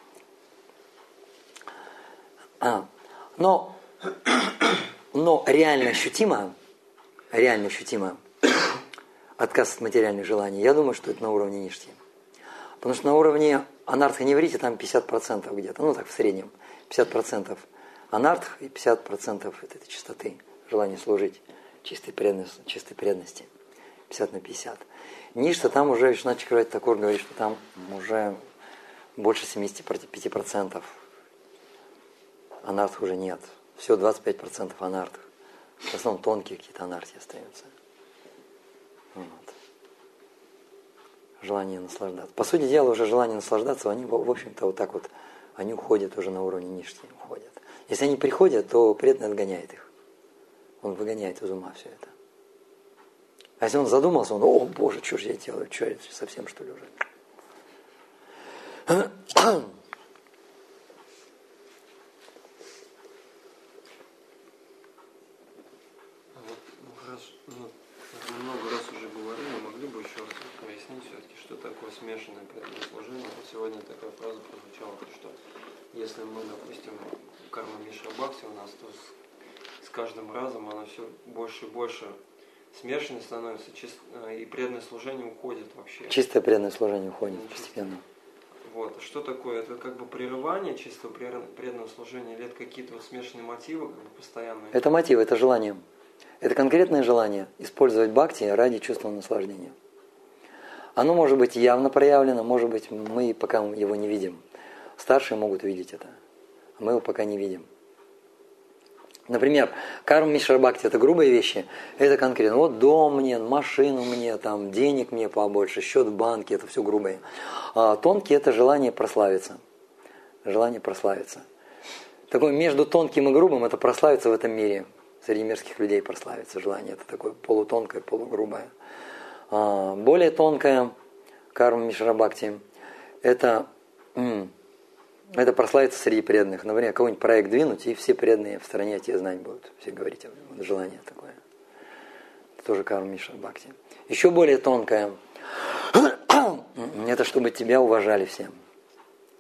А, но, но реально ощутимо, реально ощутимо отказ от материальных желаний, я думаю, что это на уровне ништи. Потому что на уровне анартха-неврити там пятьдесят процентов где-то, ну так в среднем, пятьдесят процентов анартх и пятьдесят процентов это, это чистоты, желание служить, чистой преданности, чистой преданности, пятьдесят на пятьдесят. Ништа там уже, Вишванат Чакраварти Такур говорит, что там уже больше семьдесят пять процентов анартх уже нет. Всего двадцать пять процентов анартх. В основном тонкие какие-то анархи остаются. Вот. Желание наслаждаться. По сути дела, уже желание наслаждаться, они, в общем-то, вот так вот, они уходят уже на уровне ништи, уходят. Если они приходят, то преданный отгоняет их. Он выгоняет из ума все это. А если он задумался, он, о, Боже, что же я делаю, что я совсем что ли уже? Много раз уже говорили, могли бы еще раз пояснить все-таки, что такое смешанное преданное служение. Вот сегодня такая фраза прозвучала, что если мы, допустим, карма Мишра Бхакти у нас, то с, с каждым разом она все больше и больше смешанной становится, чист, и преданное служение уходит вообще. Чистое преданное служение уходит постепенно. Вот. Что такое? Это как бы прерывание чистого преданного служения, или это какие-то вот смешанные мотивы, как бы постоянные? Это мотив, это желание. Это конкретное желание использовать бхакти ради чувственного наслаждения. Оно может быть явно проявлено, может быть, мы пока его не видим. Старшие могут видеть это, а мы его пока не видим. Например, карма Мишра Бхакти – это грубые вещи, это конкретно. Вот дом мне, машину мне, там, денег мне побольше, счет в банке – это все грубые. А тонкие – это желание прославиться. Желание прославиться. Такое между тонким и грубым – это прославиться в этом мире. Среди мирских людей прославиться желание. Это такое полутонкое, полугрубое. А более тонкое карма Мишра Бхакти – это, это прославиться среди преданных. Например, какой-нибудь проект двинуть, и все преданные в стране о тебе знать будут. Все говорить, желание такое. Это тоже карма Мишра Бхакти. Еще более тонкое – это чтобы тебя уважали всем.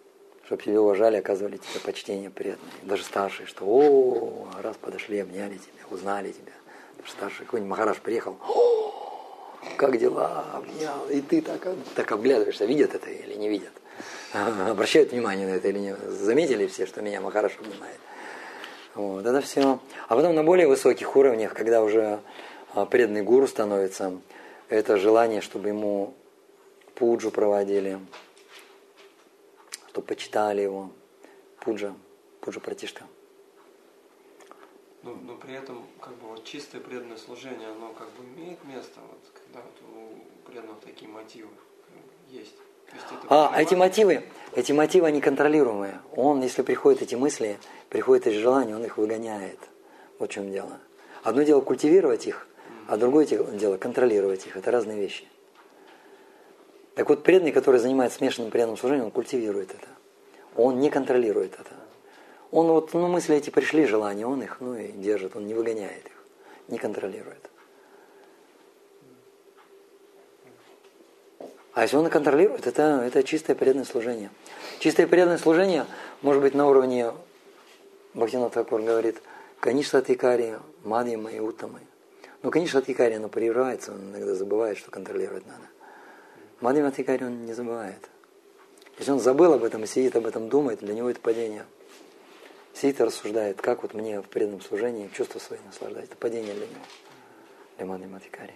чтобы тебя уважали, оказывали тебе почтение преданные. Даже старшие, что о, раз подошли, обняли тебя, узнали тебя. Даже старший какой-нибудь Махараш приехал, о, как дела, обнял. И ты так, так обглядываешься, видят это или не видят. Обращают внимание на это или не. Заметили все, что меня Махараш обнимает. Вот, это все. А потом на более высоких уровнях, когда уже преданный гуру становится, это желание, чтобы ему пуджу проводили, чтобы почитали его. Пуджа, пуджа пратишта. Но, но при этом как бы вот чистое преданное служение, оно как бы имеет место, вот, когда вот у преданных такие мотивы как бы есть. А, эти мотивы, эти мотивы, они контролируемые. Он, если приходят эти мысли, приходят эти желания, он их выгоняет. Вот в чем дело. Одно дело культивировать их, а другое дело контролировать их. Это разные вещи. Так вот, преданный, который занимается смешанным преданным служением, он культивирует это. Он не контролирует это. Он вот, ну, мысли эти пришли, желания, он их, ну, и держит, он не выгоняет их, не контролирует. А если он и контролирует, это, это чистое преданное служение. Чистое преданное служение может быть на уровне, Бхактивинода Тхакур говорит, Каништа Тикари, Мадьяма и Уттамы. Но Каништа Тикари, оно прерывается, он иногда забывает, что контролировать надо. Мадьяма Тикари он не забывает. Если он забыл об этом и сидит об этом думает, для него это падение. Сидит и рассуждает, как вот мне в преданном служении чувства свои наслаждать. Это падение для него, для Мадьяма Тикари.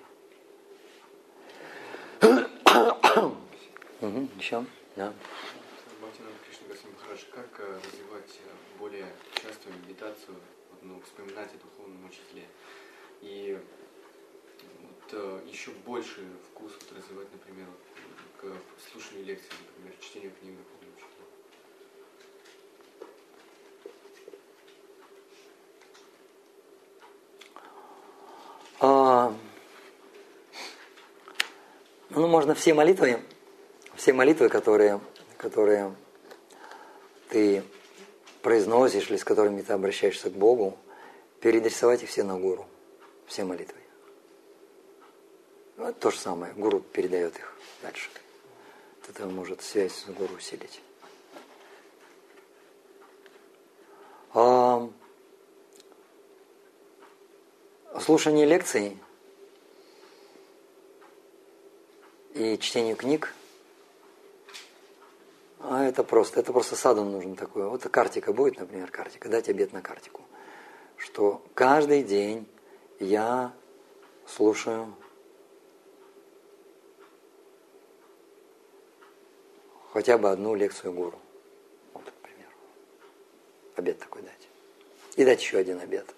Угу, еще? Да. Бхактивинода Кришна Госвами Махарадж, как развивать более частую медитацию, ну, вспоминать о духовном учителе и вот, еще больше вкус вот, развивать, например, к слушанию лекций, например, чтению книг духовного учителя? А, ну, можно все молитвы, все молитвы, которые, которые ты произносишь или с которыми ты обращаешься к Богу, переадресовать их все на гуру. Все молитвы. Ну, это то же самое. Гуру передает их дальше. Это может связь с гуру усилить. А, слушание лекций и чтению книг, а это просто, это просто саду нужно такое. Вот картика будет, например, картика, дать обет на картику, что каждый день я слушаю хотя бы одну лекцию гуру. Вот, к примеру. Обет такой дать. И дать еще один обет.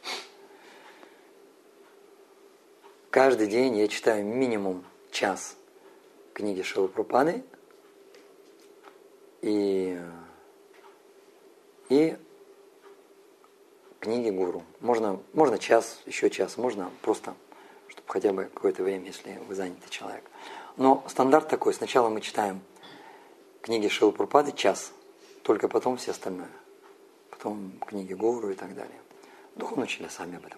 Каждый день я читаю минимум час книги Шрилы Прабхупады и, и книги гуру. Можно, можно час, еще час, можно просто, чтобы хотя бы какое-то время, если вы занятый человек. Но стандарт такой, сначала мы читаем книги Шрилы Прабхупады час, только потом все остальное. Потом книги гуру и так далее. Духовные учителя сами об этом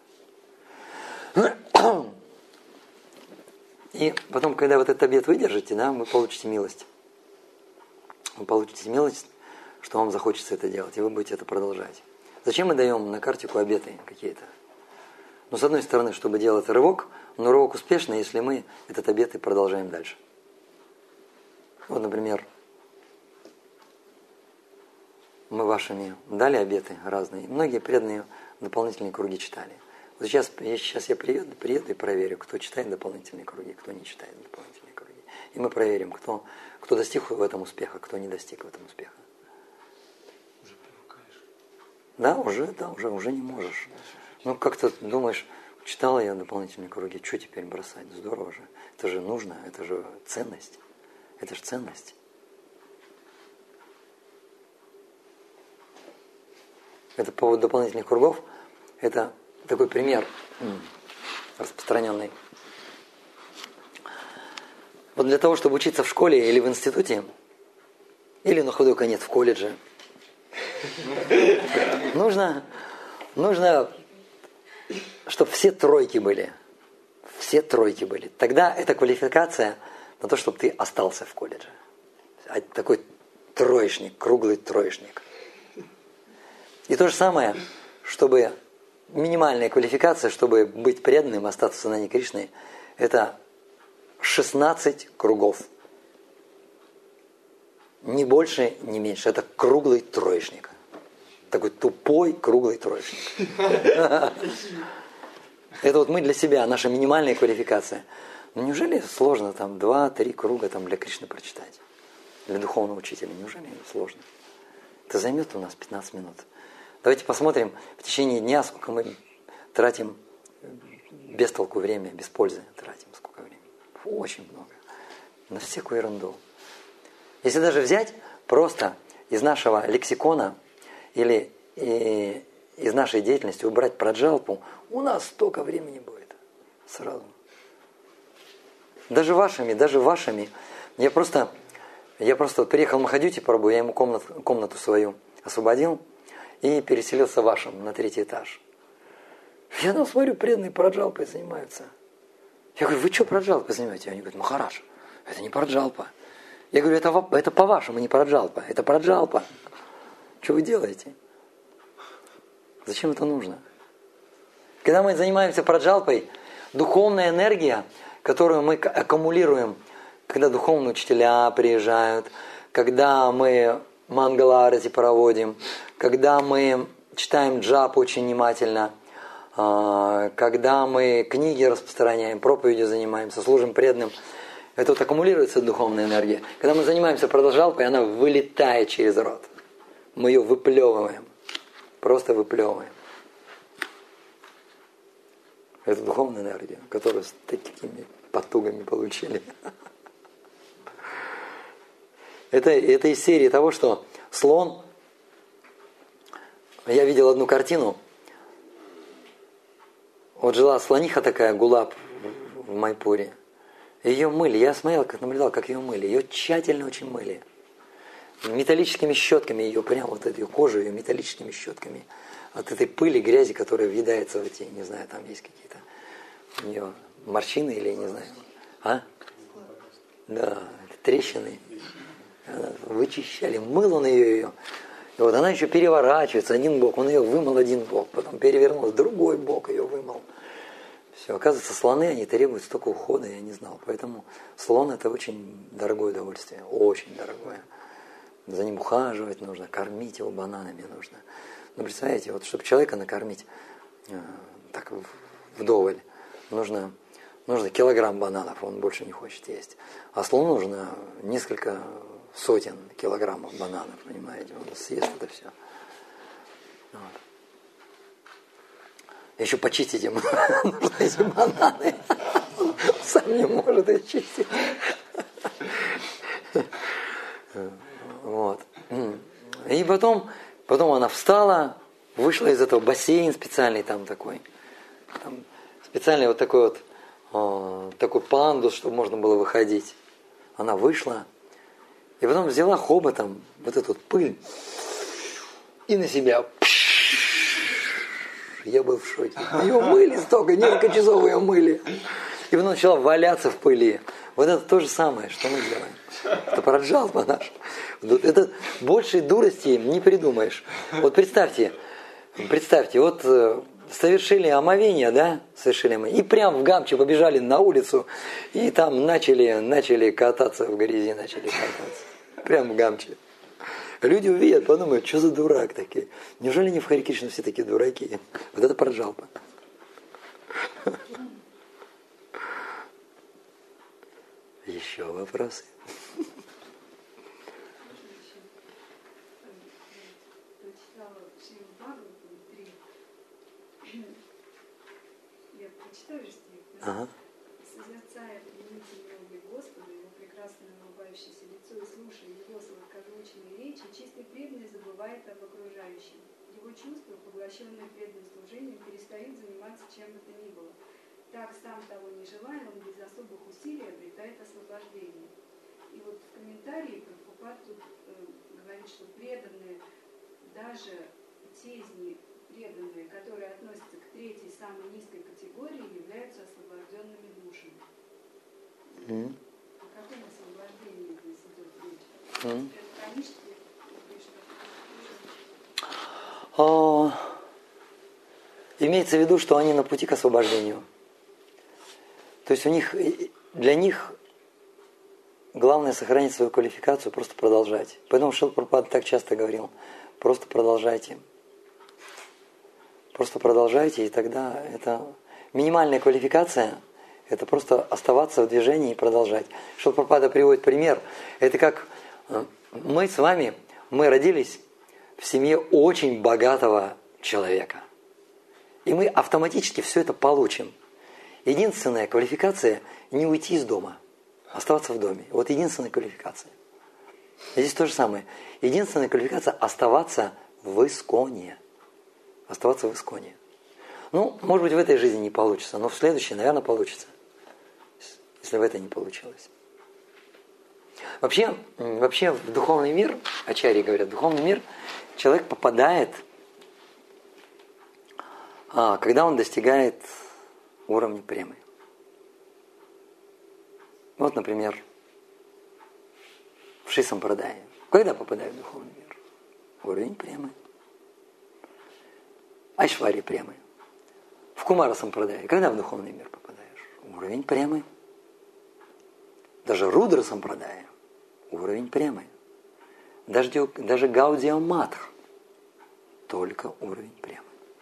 говорят. И потом, когда вот этот обет вы держите, да, вы получите милость. Вы получите милость, что вам захочется это делать, и вы будете это продолжать. Зачем мы даем на картику обеты какие-то? Ну, с одной стороны, чтобы делать рывок, но рывок успешный, если мы этот обет и продолжаем дальше. Вот, например, мы вашими дали обеты разные. Многие преданные дополнительные круги читали. Вот сейчас, сейчас я приеду, приеду и проверю, кто читает дополнительные круги, кто не читает дополнительные круги. И мы проверим, кто, кто достиг в этом успеха, кто не достиг в этом успеха. Уже привыкаешь? Да, уже, да, уже, уже не можешь. Ну, как-то думаешь, читала я дополнительные круги, что теперь бросать? Здорово же. Это же нужно, это же ценность. Это же ценность. Это по поводу дополнительных кругов. Это такой пример распространенный. Вот для того, чтобы учиться в школе или в институте, или на худой конец в колледже, нужно, нужно, чтобы все тройки были. Все тройки были. Тогда это квалификация на то, чтобы ты остался в колледже. Такой троечник, круглый троечник. И то же самое, чтобы минимальная квалификация, чтобы быть преданным, остаться в сознании Кришны, это шестнадцать кругов. Ни больше, ни меньше. Это круглый троечник. Такой тупой круглый троечник. Это вот мы для себя, наша минимальная квалификация. Но неужели сложно там два-три круга там для Кришны прочитать? Для духовного учителя. Неужели сложно? Это займет у нас пятнадцать минут. Давайте посмотрим в течение дня, сколько мы тратим без толку время, без пользы тратим. Сколько времени? Очень много. На всякую ерунду. Если даже взять просто из нашего лексикона или и, из нашей деятельности убрать праджалпу, у нас столько времени будет сразу. Даже вашими, даже вашими. Я просто, я просто приехал в Махадюте, пробую, я ему комнату, комнату свою освободил и переселился в вашем на третий этаж. Я там смотрю, преданные праджалпой занимаются. Я говорю, вы что праджалпой занимаетесь? Они говорят, Махарадж, это не праджалпа. Я говорю, это, это по-вашему не праджалпа, это праджалпа. Что вы делаете? Зачем это нужно? Когда мы занимаемся праджалпой, духовная энергия, которую мы аккумулируем, когда духовные учителя приезжают, когда мы мангала-арати проводим, когда мы читаем джап очень внимательно, когда мы книги распространяем, проповедью занимаемся, служим преданным, это вот аккумулируется духовная энергия. Когда мы занимаемся праджалпой, она вылетает через рот. Мы ее выплевываем. Просто выплевываем. Это духовная энергия, которую с такими потугами получили. Это, это из серии того, что слон... Я видел одну картину. Вот жила слониха такая, Гулаб, в Майпуре. Ее мыли. Я смотрел, как наблюдал, как ее мыли. Ее тщательно очень мыли. Металлическими щетками ее, прям вот эту кожу ее металлическими щетками. От этой пыли, грязи, которая въедается в эти, не знаю, там есть какие-то у нее морщины или не знаю. А? Да, трещины. Вычищали. Мыл он ее, ее. И вот она еще переворачивается, один бок. Он ее вымыл один бок. Потом перевернул, другой бок ее вымыл. Все, оказывается, слоны, они требуют столько ухода, я не знал. Поэтому слон это очень дорогое удовольствие. Очень дорогое. За ним ухаживать нужно, кормить его бананами нужно. Ну, представляете, вот чтобы человека накормить э, так вдоволь, нужно, нужно килограмм бананов, он больше не хочет есть. А слону нужно несколько сотен килограммов бананов, понимаете, он съест это все. Вот. Еще почистить ему нужно эти бананы. Он сам не может их чистить. Вот. И потом, потом она встала, вышла из этого, бассейн специальный там такой. Там специальный вот такой вот о, такой пандус, чтобы можно было выходить. Она вышла и потом взяла хоботом вот эту вот пыль и на себя. Я был в шоке. Ее мыли столько, несколько часов ее мыли. И потом начала валяться в пыли. Вот это то же самое, что мы делаем. Это праджалпа наша. Это большей дурости не придумаешь. Вот представьте, представьте, вот совершили омовение, да, совершили омовение, и прям в Гамче побежали на улицу, и там начали, начали кататься в грязи, начали кататься. Прям в Гамче. Люди увидят, подумают, что за дурак такие. Неужели не в Харе Кришна все такие дураки? Вот это праджалпа. Еще вопросы? Прочитала Шримад Бхагаватам три. Я прочитаю же стих. Ага. Созерцая пленительные облик Господа, его прекрасное улыбающееся лицо и слушая его сладкозвучные речи, чистый преданный забывает об окружающем. Его чувства, поглощенные преданным служением, перестают заниматься чем бы то ни было. Так, сам того не желая, он без особых усилий обретает освобождение. И вот в комментарии Прабхупад тут э, говорит, что преданные, даже те из них преданные, которые относятся к третьей, самой низкой категории, являются освобожденными душами. Mm. О каком освобождении здесь идет речь? Mm. Это хронические имеется в виду, что они на пути к освобождению. То есть у них, для них главное сохранить свою квалификацию, просто продолжать. Поэтому Шрила Прабхупада так часто говорил, просто продолжайте. Просто продолжайте, и тогда это минимальная квалификация, это просто оставаться в движении и продолжать. Шрила Прабхупада приводит пример. Это как мы с вами, мы родились в семье очень богатого человека. И мы автоматически все это получим. Единственная квалификация – не уйти из дома, оставаться в доме. Вот единственная квалификация. И здесь то же самое. Единственная квалификация – оставаться в исконе. Оставаться в исконе. Ну, может быть, в этой жизни не получится, но в следующей, наверное, получится. Если в этой не получилось. Вообще, вообще в духовный мир, ачарьи говорят, в духовный мир человек попадает, а, когда он достигает уровня премы. Вот, например, в Шри-сампрадае. Когда попадает в духовный мир? Уровень премы. Айшвари премы. В Кумара-сампрадае. Когда в духовный мир попадаешь? Уровень премы. Даже Рудра-сампрадая. Уровень премы. Даже, даже Гаудия Матх. Только уровень премы.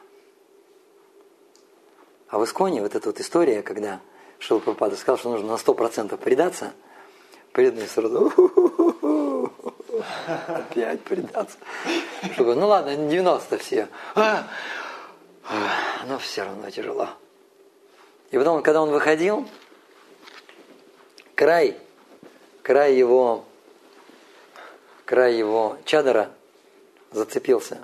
А в Исконе вот эта вот история, когда Шрила Прабхупада сказал, что нужно на сто процентов предаться, преданные сразу опять предаться. Чтобы, ну ладно, девяносто все. Но все равно тяжело. И потом, когда он выходил, край, край его, край его чадора зацепился.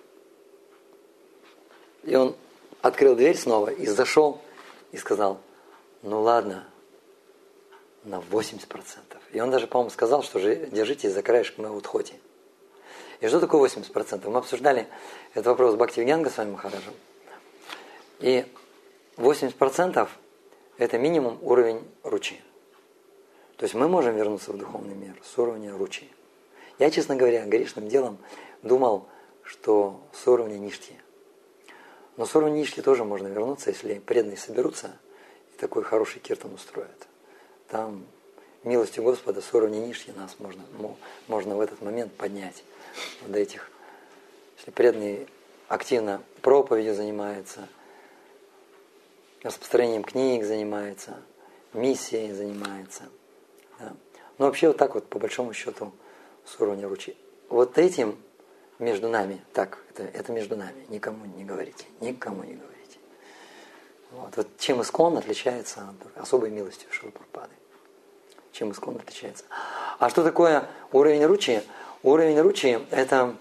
И он открыл дверь снова и зашел и сказал, ну ладно, на восемьдесят процентов. И он даже, по-моему, сказал, что же, держитесь за краешек моего Дхоти. И что такое восемьдесят процентов? Мы обсуждали этот вопрос с Бхактивинода Госвами Махараджем. И восемьдесят процентов это минимум уровень ручи. То есть мы можем вернуться в духовный мир с уровня ручи. Я, честно говоря, грешным делом думал, что с уровня ништхи. Но с уровня ништхи тоже можно вернуться, если преданные соберутся и такой хороший киртан устроят. Там милостью Господа с уровня ништхи нас можно, можно в этот момент поднять до этих. Если преданные активно проповедью занимаются, распространением книг занимается, миссией занимается. Да. Но вообще вот так вот, по большому счету, с уровня ручи. Вот этим между нами, так, это, это между нами, никому не говорите, никому не говорите. Вот, вот чем Искон отличается от особой милостью Шрилы Прабхупады. Чем Искон отличается. А что такое уровень ручи? Уровень ручи это,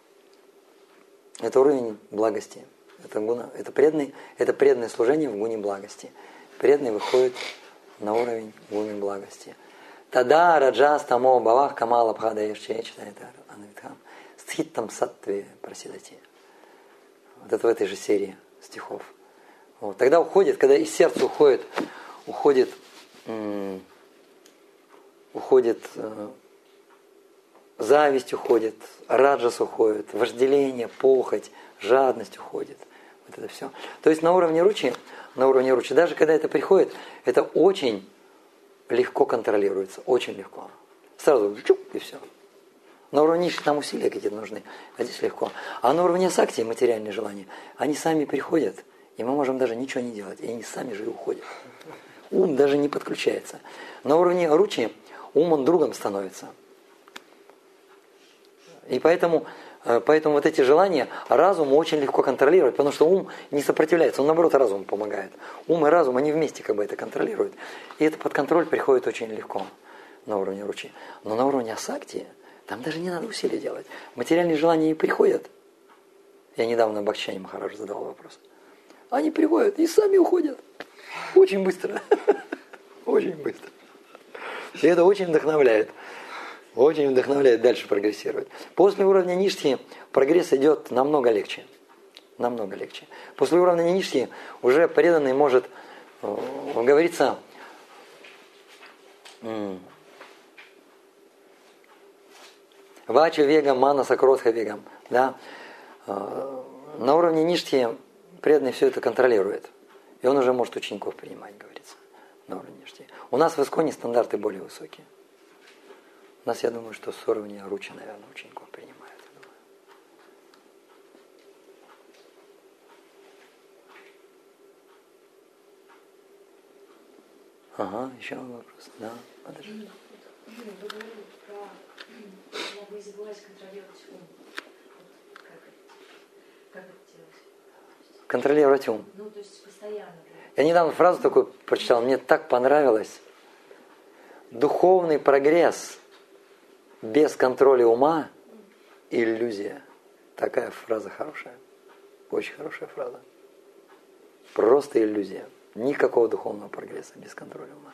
это уровень благости. Это, гуна, это, преданный, это преданное служение в гуне благости. Преданный выходит на уровень гуны благости. Тада раджас тамо бавах камала бхадаешче, читает Анавидхам. Стхиттам саттве прасидати. Вот это в этой же серии стихов. Вот. Тогда уходит, когда из сердца уходит, уходит, м- уходит э- зависть уходит, раджас уходит, вожделение, похоть, жадность уходит. Вот это все. То есть на уровне ручи, на уровне ручи, даже когда это приходит, это очень легко контролируется, очень легко. Сразу чук, и все. На уровне ниши там усилия какие-то нужны, а здесь легко. А на уровне сакти, материальные желания, они сами приходят, и мы можем даже ничего не делать, и они сами же и уходят. Ум даже не подключается. На уровне ручи ум он другом становится. И поэтому, поэтому вот эти желания разум очень легко контролировать, потому что ум не сопротивляется, он наоборот разуму помогает. Ум и разум, они вместе как бы это контролируют. И это под контроль приходит очень легко на уровне ручи. Но на уровне асакти там даже не надо усилий делать. Материальные желания и приходят. Я недавно Бхактивинода Махарадж задал вопрос. Они приходят и сами уходят. Очень быстро. Очень быстро. И это очень вдохновляет. Очень вдохновляет дальше прогрессировать. После уровня ништхи прогресс идет намного легче. Намного легче. После уровня ништхи уже преданный может, как говорится, вачу вегам, манаса кротха вегам. Да? На уровне ништхи преданный все это контролирует. И он уже может учеников принимать, говорится, на уровне ништяка. У нас в Исконе стандарты более высокие. У нас, я думаю, что с уровня Ручи, наверное, учеников принимают. Ага, еще вопрос. Да, подожди. Вы говорили про могу не забывать контролировать ум. Как это, как это делать? Контролировать ум. Ну, то есть постоянно. Я недавно фразу такую прочитал, мне так понравилось. Духовный прогресс без контроля ума – иллюзия. Такая фраза хорошая. Очень хорошая фраза. Просто иллюзия. Никакого духовного прогресса без контроля ума.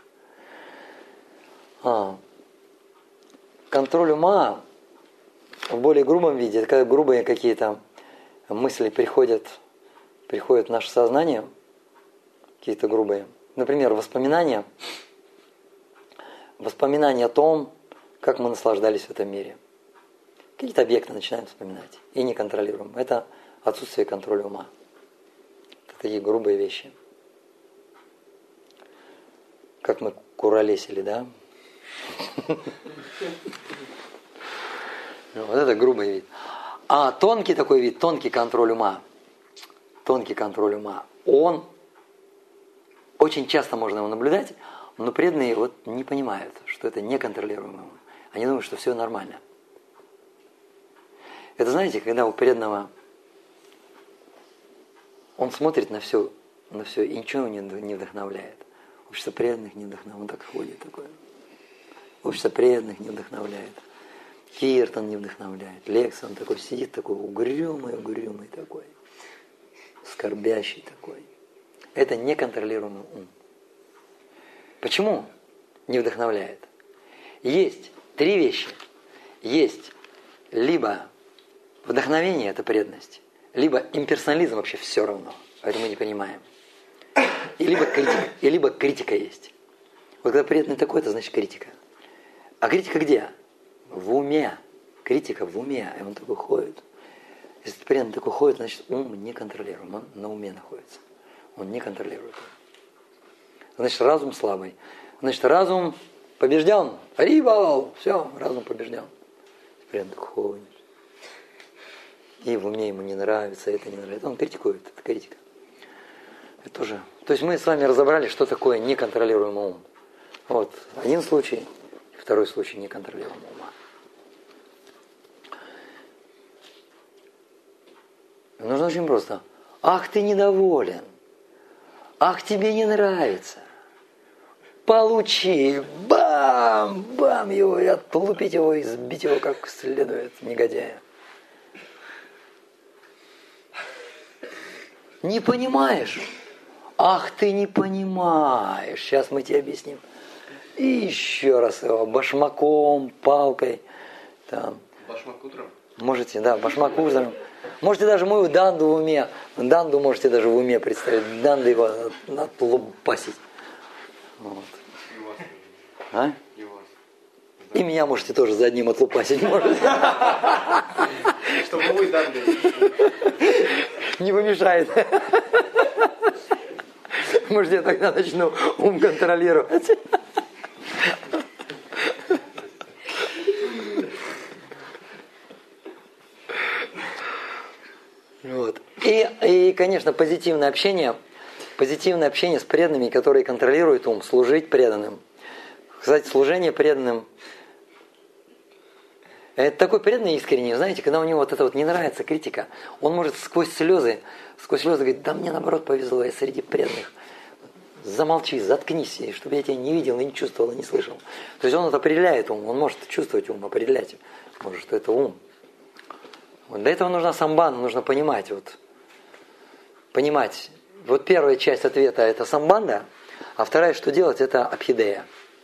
А. Контроль ума в более грубом виде, это когда грубые какие-то мысли приходят, приходят в наше сознание, какие-то грубые. Например, воспоминания. Воспоминания о том, как мы наслаждались в этом мире. Какие-то объекты начинаем вспоминать и не контролируем. Это отсутствие контроля ума. Это такие грубые вещи. Как мы куролесили, да? Вот это грубый вид. А тонкий такой вид, тонкий контроль ума, тонкий контроль ума, он очень часто можно его наблюдать, но преданные вот не понимают, что это неконтролируемый ум. Они думают, что все нормально. Это, знаете, когда у преданного он смотрит на все, на все и ничего не не вдохновляет. Общество преданных не вдохновляет. Он так ходит такое. Общество преданных не вдохновляет. Киртан не вдохновляет. Лекса, он такой сидит, такой угрюмый, угрюмый такой. Скорбящий такой. Это неконтролируемый ум. Почему не вдохновляет? Есть три вещи. Есть либо вдохновение, это преданность, либо имперсонализм, вообще все равно. Это мы не понимаем. И либо критика, и либо критика есть. Вот когда преданный такой, это значит критика. А критика где? В уме. Критика в уме. И он такой ходит. Если преданный такой ходит, значит ум не контролируем. Он на уме находится. Он не контролирует. Значит, разум слабый. Значит, разум побежден. Рибал! Все, разум побежден. Преданный такой ходит. И в уме ему не нравится, это не нравится. Он критикует. Это критика. Это тоже. То есть мы с вами разобрали, что такое неконтролируемый ум. Вот один случай, второй случай неконтролируемого ума. Нужно очень просто. Ах, ты недоволен. Ах, тебе не нравится. Получи. Бам! Бам! Его, и отлупить его, и сбить его как следует, негодяя. Не понимаешь? Ах, ты не понимаешь. Сейчас мы тебе объясним. И еще раз его башмаком, палкой. Там. Башмак утром? Можете, да, башмак утром. Можете даже мою Данду в уме. Данду можете даже в уме представить. Данду его отлупасить. Вот. И вас. А? И вас. И меня можете тоже за одним отлупасить. Можете. Чтобы вы Данды. Не помешает. Может, я тогда начну ум контролировать. Вот. И, и, конечно, позитивное общение, позитивное общение с преданными, которые контролируют ум, служить преданным. Кстати, служение преданным – это такой преданный искренний, знаете, когда у него вот это вот не нравится критика, он может сквозь слезы, сквозь слезы говорить: да мне наоборот повезло, я среди преданных. Замолчи, заткнись, чтобы я тебя не видел, и не чувствовал, и не слышал. То есть он это определяет ум, он может чувствовать ум, определять, может, что это ум. Вот для этого нужна самбана, нужно понимать. Вот, понимать. Вот первая часть ответа – это самбанда, а вторая, что делать, это абхидея.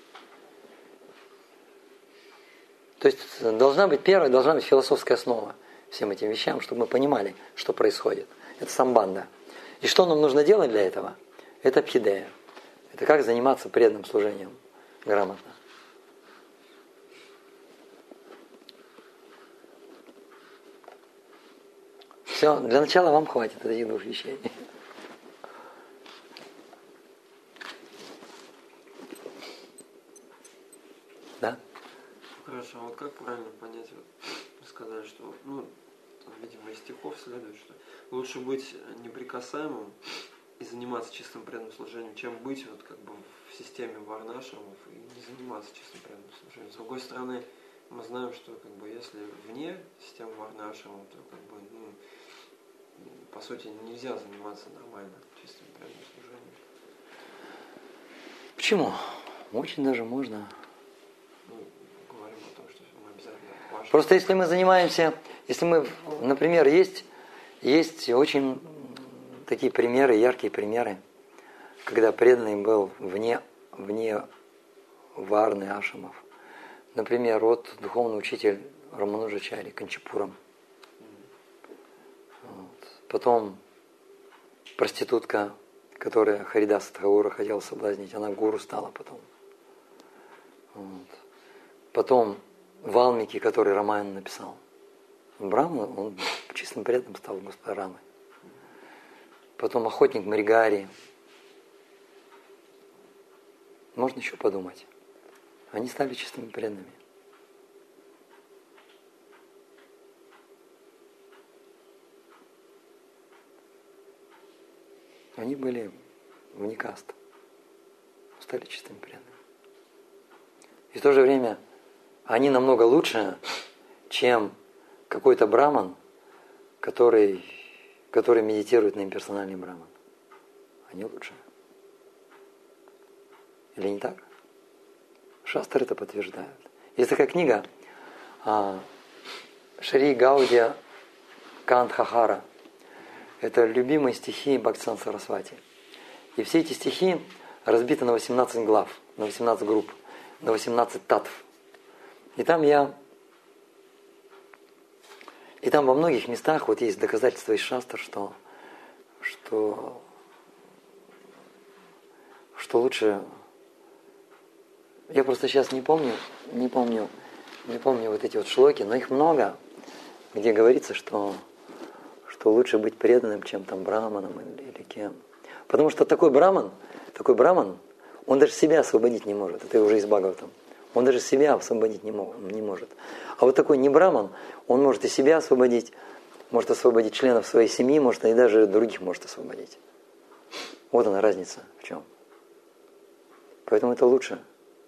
То есть должна быть первая, должна быть философская основа всем этим вещам, чтобы мы понимали, что происходит. Это самбанда. И что нам нужно делать для этого? Это абхидея. Это как заниматься преданным служением грамотно. Все, для начала вам хватит этих двух вещей. Да? Хорошо, а вот как правильно понять, вот, вы сказали, что, ну, там, видимо, из стихов следует, что лучше быть неприкасаемым и заниматься чистым преданным служением, чем быть вот как бы в системе варнашрамов и не заниматься чистым преданным служением. С другой стороны, мы знаем, что как бы если вне системы варнашрамов, то как бы, ну, по сути, нельзя заниматься нормально чистым преданным служением. Почему? Очень даже можно. Ну, говорим о том, что мы обязательно ваши... Просто если мы занимаемся, если мы, например, есть, есть очень такие примеры, яркие примеры, когда преданный был вне, вне варны ашрамов. Например, вот духовный учитель Рамануджачари Канчипурам. Вот. Потом проститутка, которая Харидаса Тхаура хотела соблазнить, она гуру стала потом. Вот. Потом Валмики, который Рамаяну написал. Брахма, он чистым преданным стал Господа Рамы. Потом охотник Маригари. Можно еще подумать. Они стали чистыми преданными. Они были вне каст. Стали чистыми преданными. И в то же время они намного лучше, чем какой-то браман, который, который медитирует на имперсональный браман. Они лучше. Или не так? Шастры это подтверждают. Есть такая книга а, Шри Гаудия Кандхахара. Это любимые стихи Бхактисиданта Сарасвати. И все эти стихи разбиты на восемнадцать глав, на восемнадцать групп, на восемнадцать татв. И там я... И там во многих местах вот есть доказательства из шастр, что, что, что лучше... Я просто сейчас не помню, не помню, не помню вот эти вот шлоки, но их много, где говорится, что, что лучше быть преданным, чем там браманом или, или кем. Потому что такой браман, такой браман, он даже себя освободить не может. Это уже из Бхагаватам. Он даже себя освободить не, мог, не может. А вот такой не браман, он может и себя освободить, может освободить членов своей семьи, может и даже других может освободить. Вот она разница в чем. Поэтому это лучше.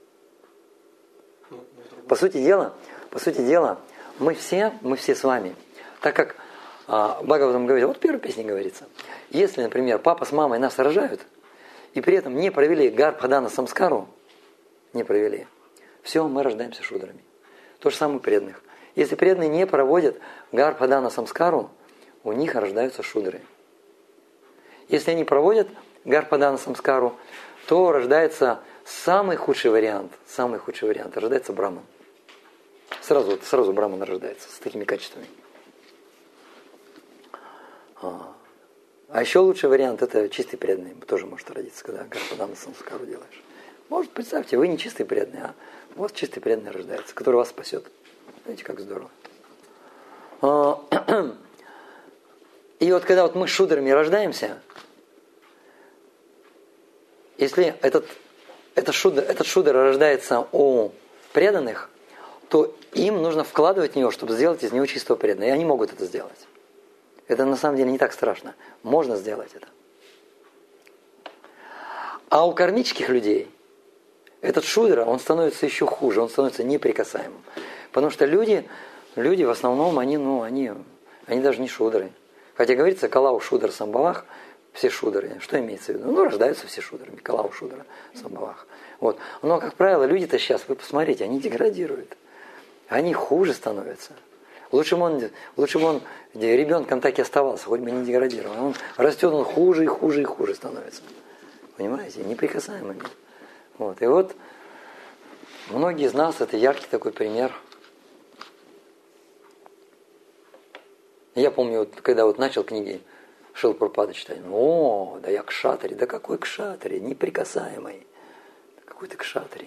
По сути дела, по сути дела, мы все, мы все с вами, так как а, Бхагаватам говорит, вот в первой песне говорится, если, например, папа с мамой нас рожают, и при этом не провели гарбхадана самскару, не провели, все, мы рождаемся шудрами. То же самое у преданных. Если преданные не проводят гарбхадана самскару, у них рождаются шудры. Если они проводят гарбхадана самскару, то рождается самый худший вариант, самый худший вариант, рождается браман. Сразу, сразу браман рождается с такими качествами. А, а еще лучший вариант это чистый преданный, тоже может родиться, когда гарбхадана самскару делаешь. Может, представьте, вы не чистый преданный, а вот чистый преданный рождается, который вас спасет. Знаете, как здорово. А, и вот когда вот мы с шудрами рождаемся, если этот, этот, шудр, этот шудр рождается у преданных, то им нужно вкладывать в него, чтобы сделать из него чистого преданного. И они могут это сделать. Это на самом деле не так страшно. Можно сделать это. А у кармических людей этот шудра, он становится еще хуже, он становится неприкасаемым. Потому что люди, люди в основном, они, ну, они, они даже не шудры. Хотя говорится, калау шудр самбавах, все шудры. Что имеется в виду? Ну, рождаются все шудрами, калау шудра самбавах. Вот. Но, как правило, люди-то сейчас, вы посмотрите, они деградируют. Они хуже становятся. Лучше бы он, лучше бы он ребенком так и оставался, хоть бы не деградировал. Он растет, он хуже и хуже и хуже становится. Понимаете? Неприкасаемыми. Вот. И вот многие из нас, это яркий такой пример. Я помню, вот, когда вот начал книги Шрилы Прабхупады читать, о, да я кшатри, да какой кшатри, неприкасаемый. Какой ты кшатри.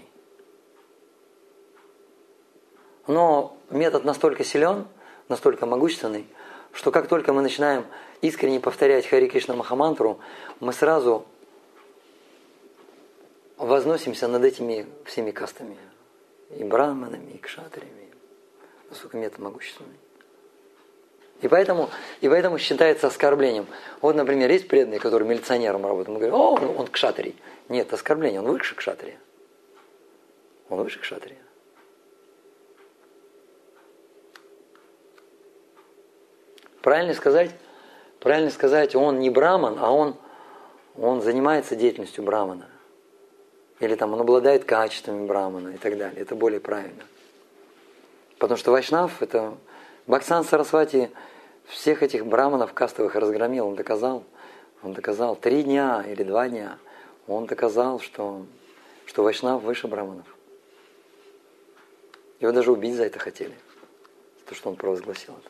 Но метод настолько силен, настолько могущественный, что как только мы начинаем искренне повторять Хари Кришна Махамантру, мы сразу возносимся над этими всеми кастами. и браманами, и кшатриями. Насколько метод могущественный. И поэтому, и поэтому считается оскорблением. Вот, например, есть преданный, который милиционером работает. Мы говорим, о, он, он кшатрий. Нет, оскорбление, он выше кшатрия. Он выше кшатрия. Правильно сказать, правильно сказать, он не браман, а он, он занимается деятельностью брамана. Или там он обладает качествами брамана и так далее. Это более правильно. Потому что вайшнав, это Бхактисиданта Сарасвати всех этих браманов кастовых разгромил, он доказал. Он доказал три дня или два дня. Он доказал, что, что вайшнав выше браманов. Его даже убить за это хотели. За то, что он провозгласил это.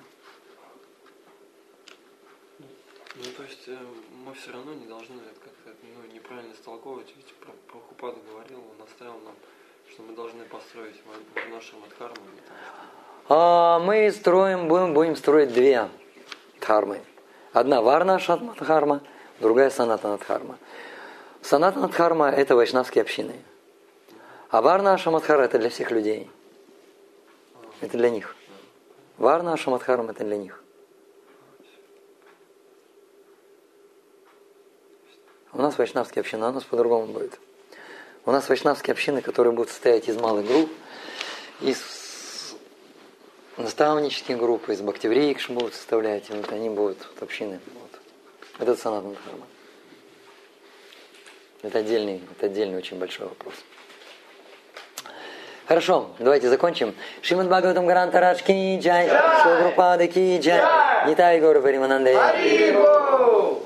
Ну, то есть э, мы все равно не должны это как-то ну, неправильно истолковывать. Ведь про Прабхупада говорил, он оставил нам, что мы должны построить в нашем Мадхарму. А мы строим, будем, будем строить две дхармы. Одна Варна Мадхарма, другая Санатана Дхарма. Санатана Дхарма – это вайшнавские общины. А Варна Мадхарма – это для всех людей. Это для них. Варна Мадхарма – это для них. У нас вайшнавские общины, а у нас по-другому будет. У нас вайшнавские общины, которые будут состоять из малых групп, из наставнических групп, из бхактиврикш будут составлять, и вот они будут вот, общины. Вот. Это Санатана Дхарма. Это отдельный, это отдельный очень большой вопрос. Хорошо, давайте закончим. Шримад Бхагаватам Грантарадж ки джай, Шила Прабхупада ки джай, Нитай Гаура Паримананде.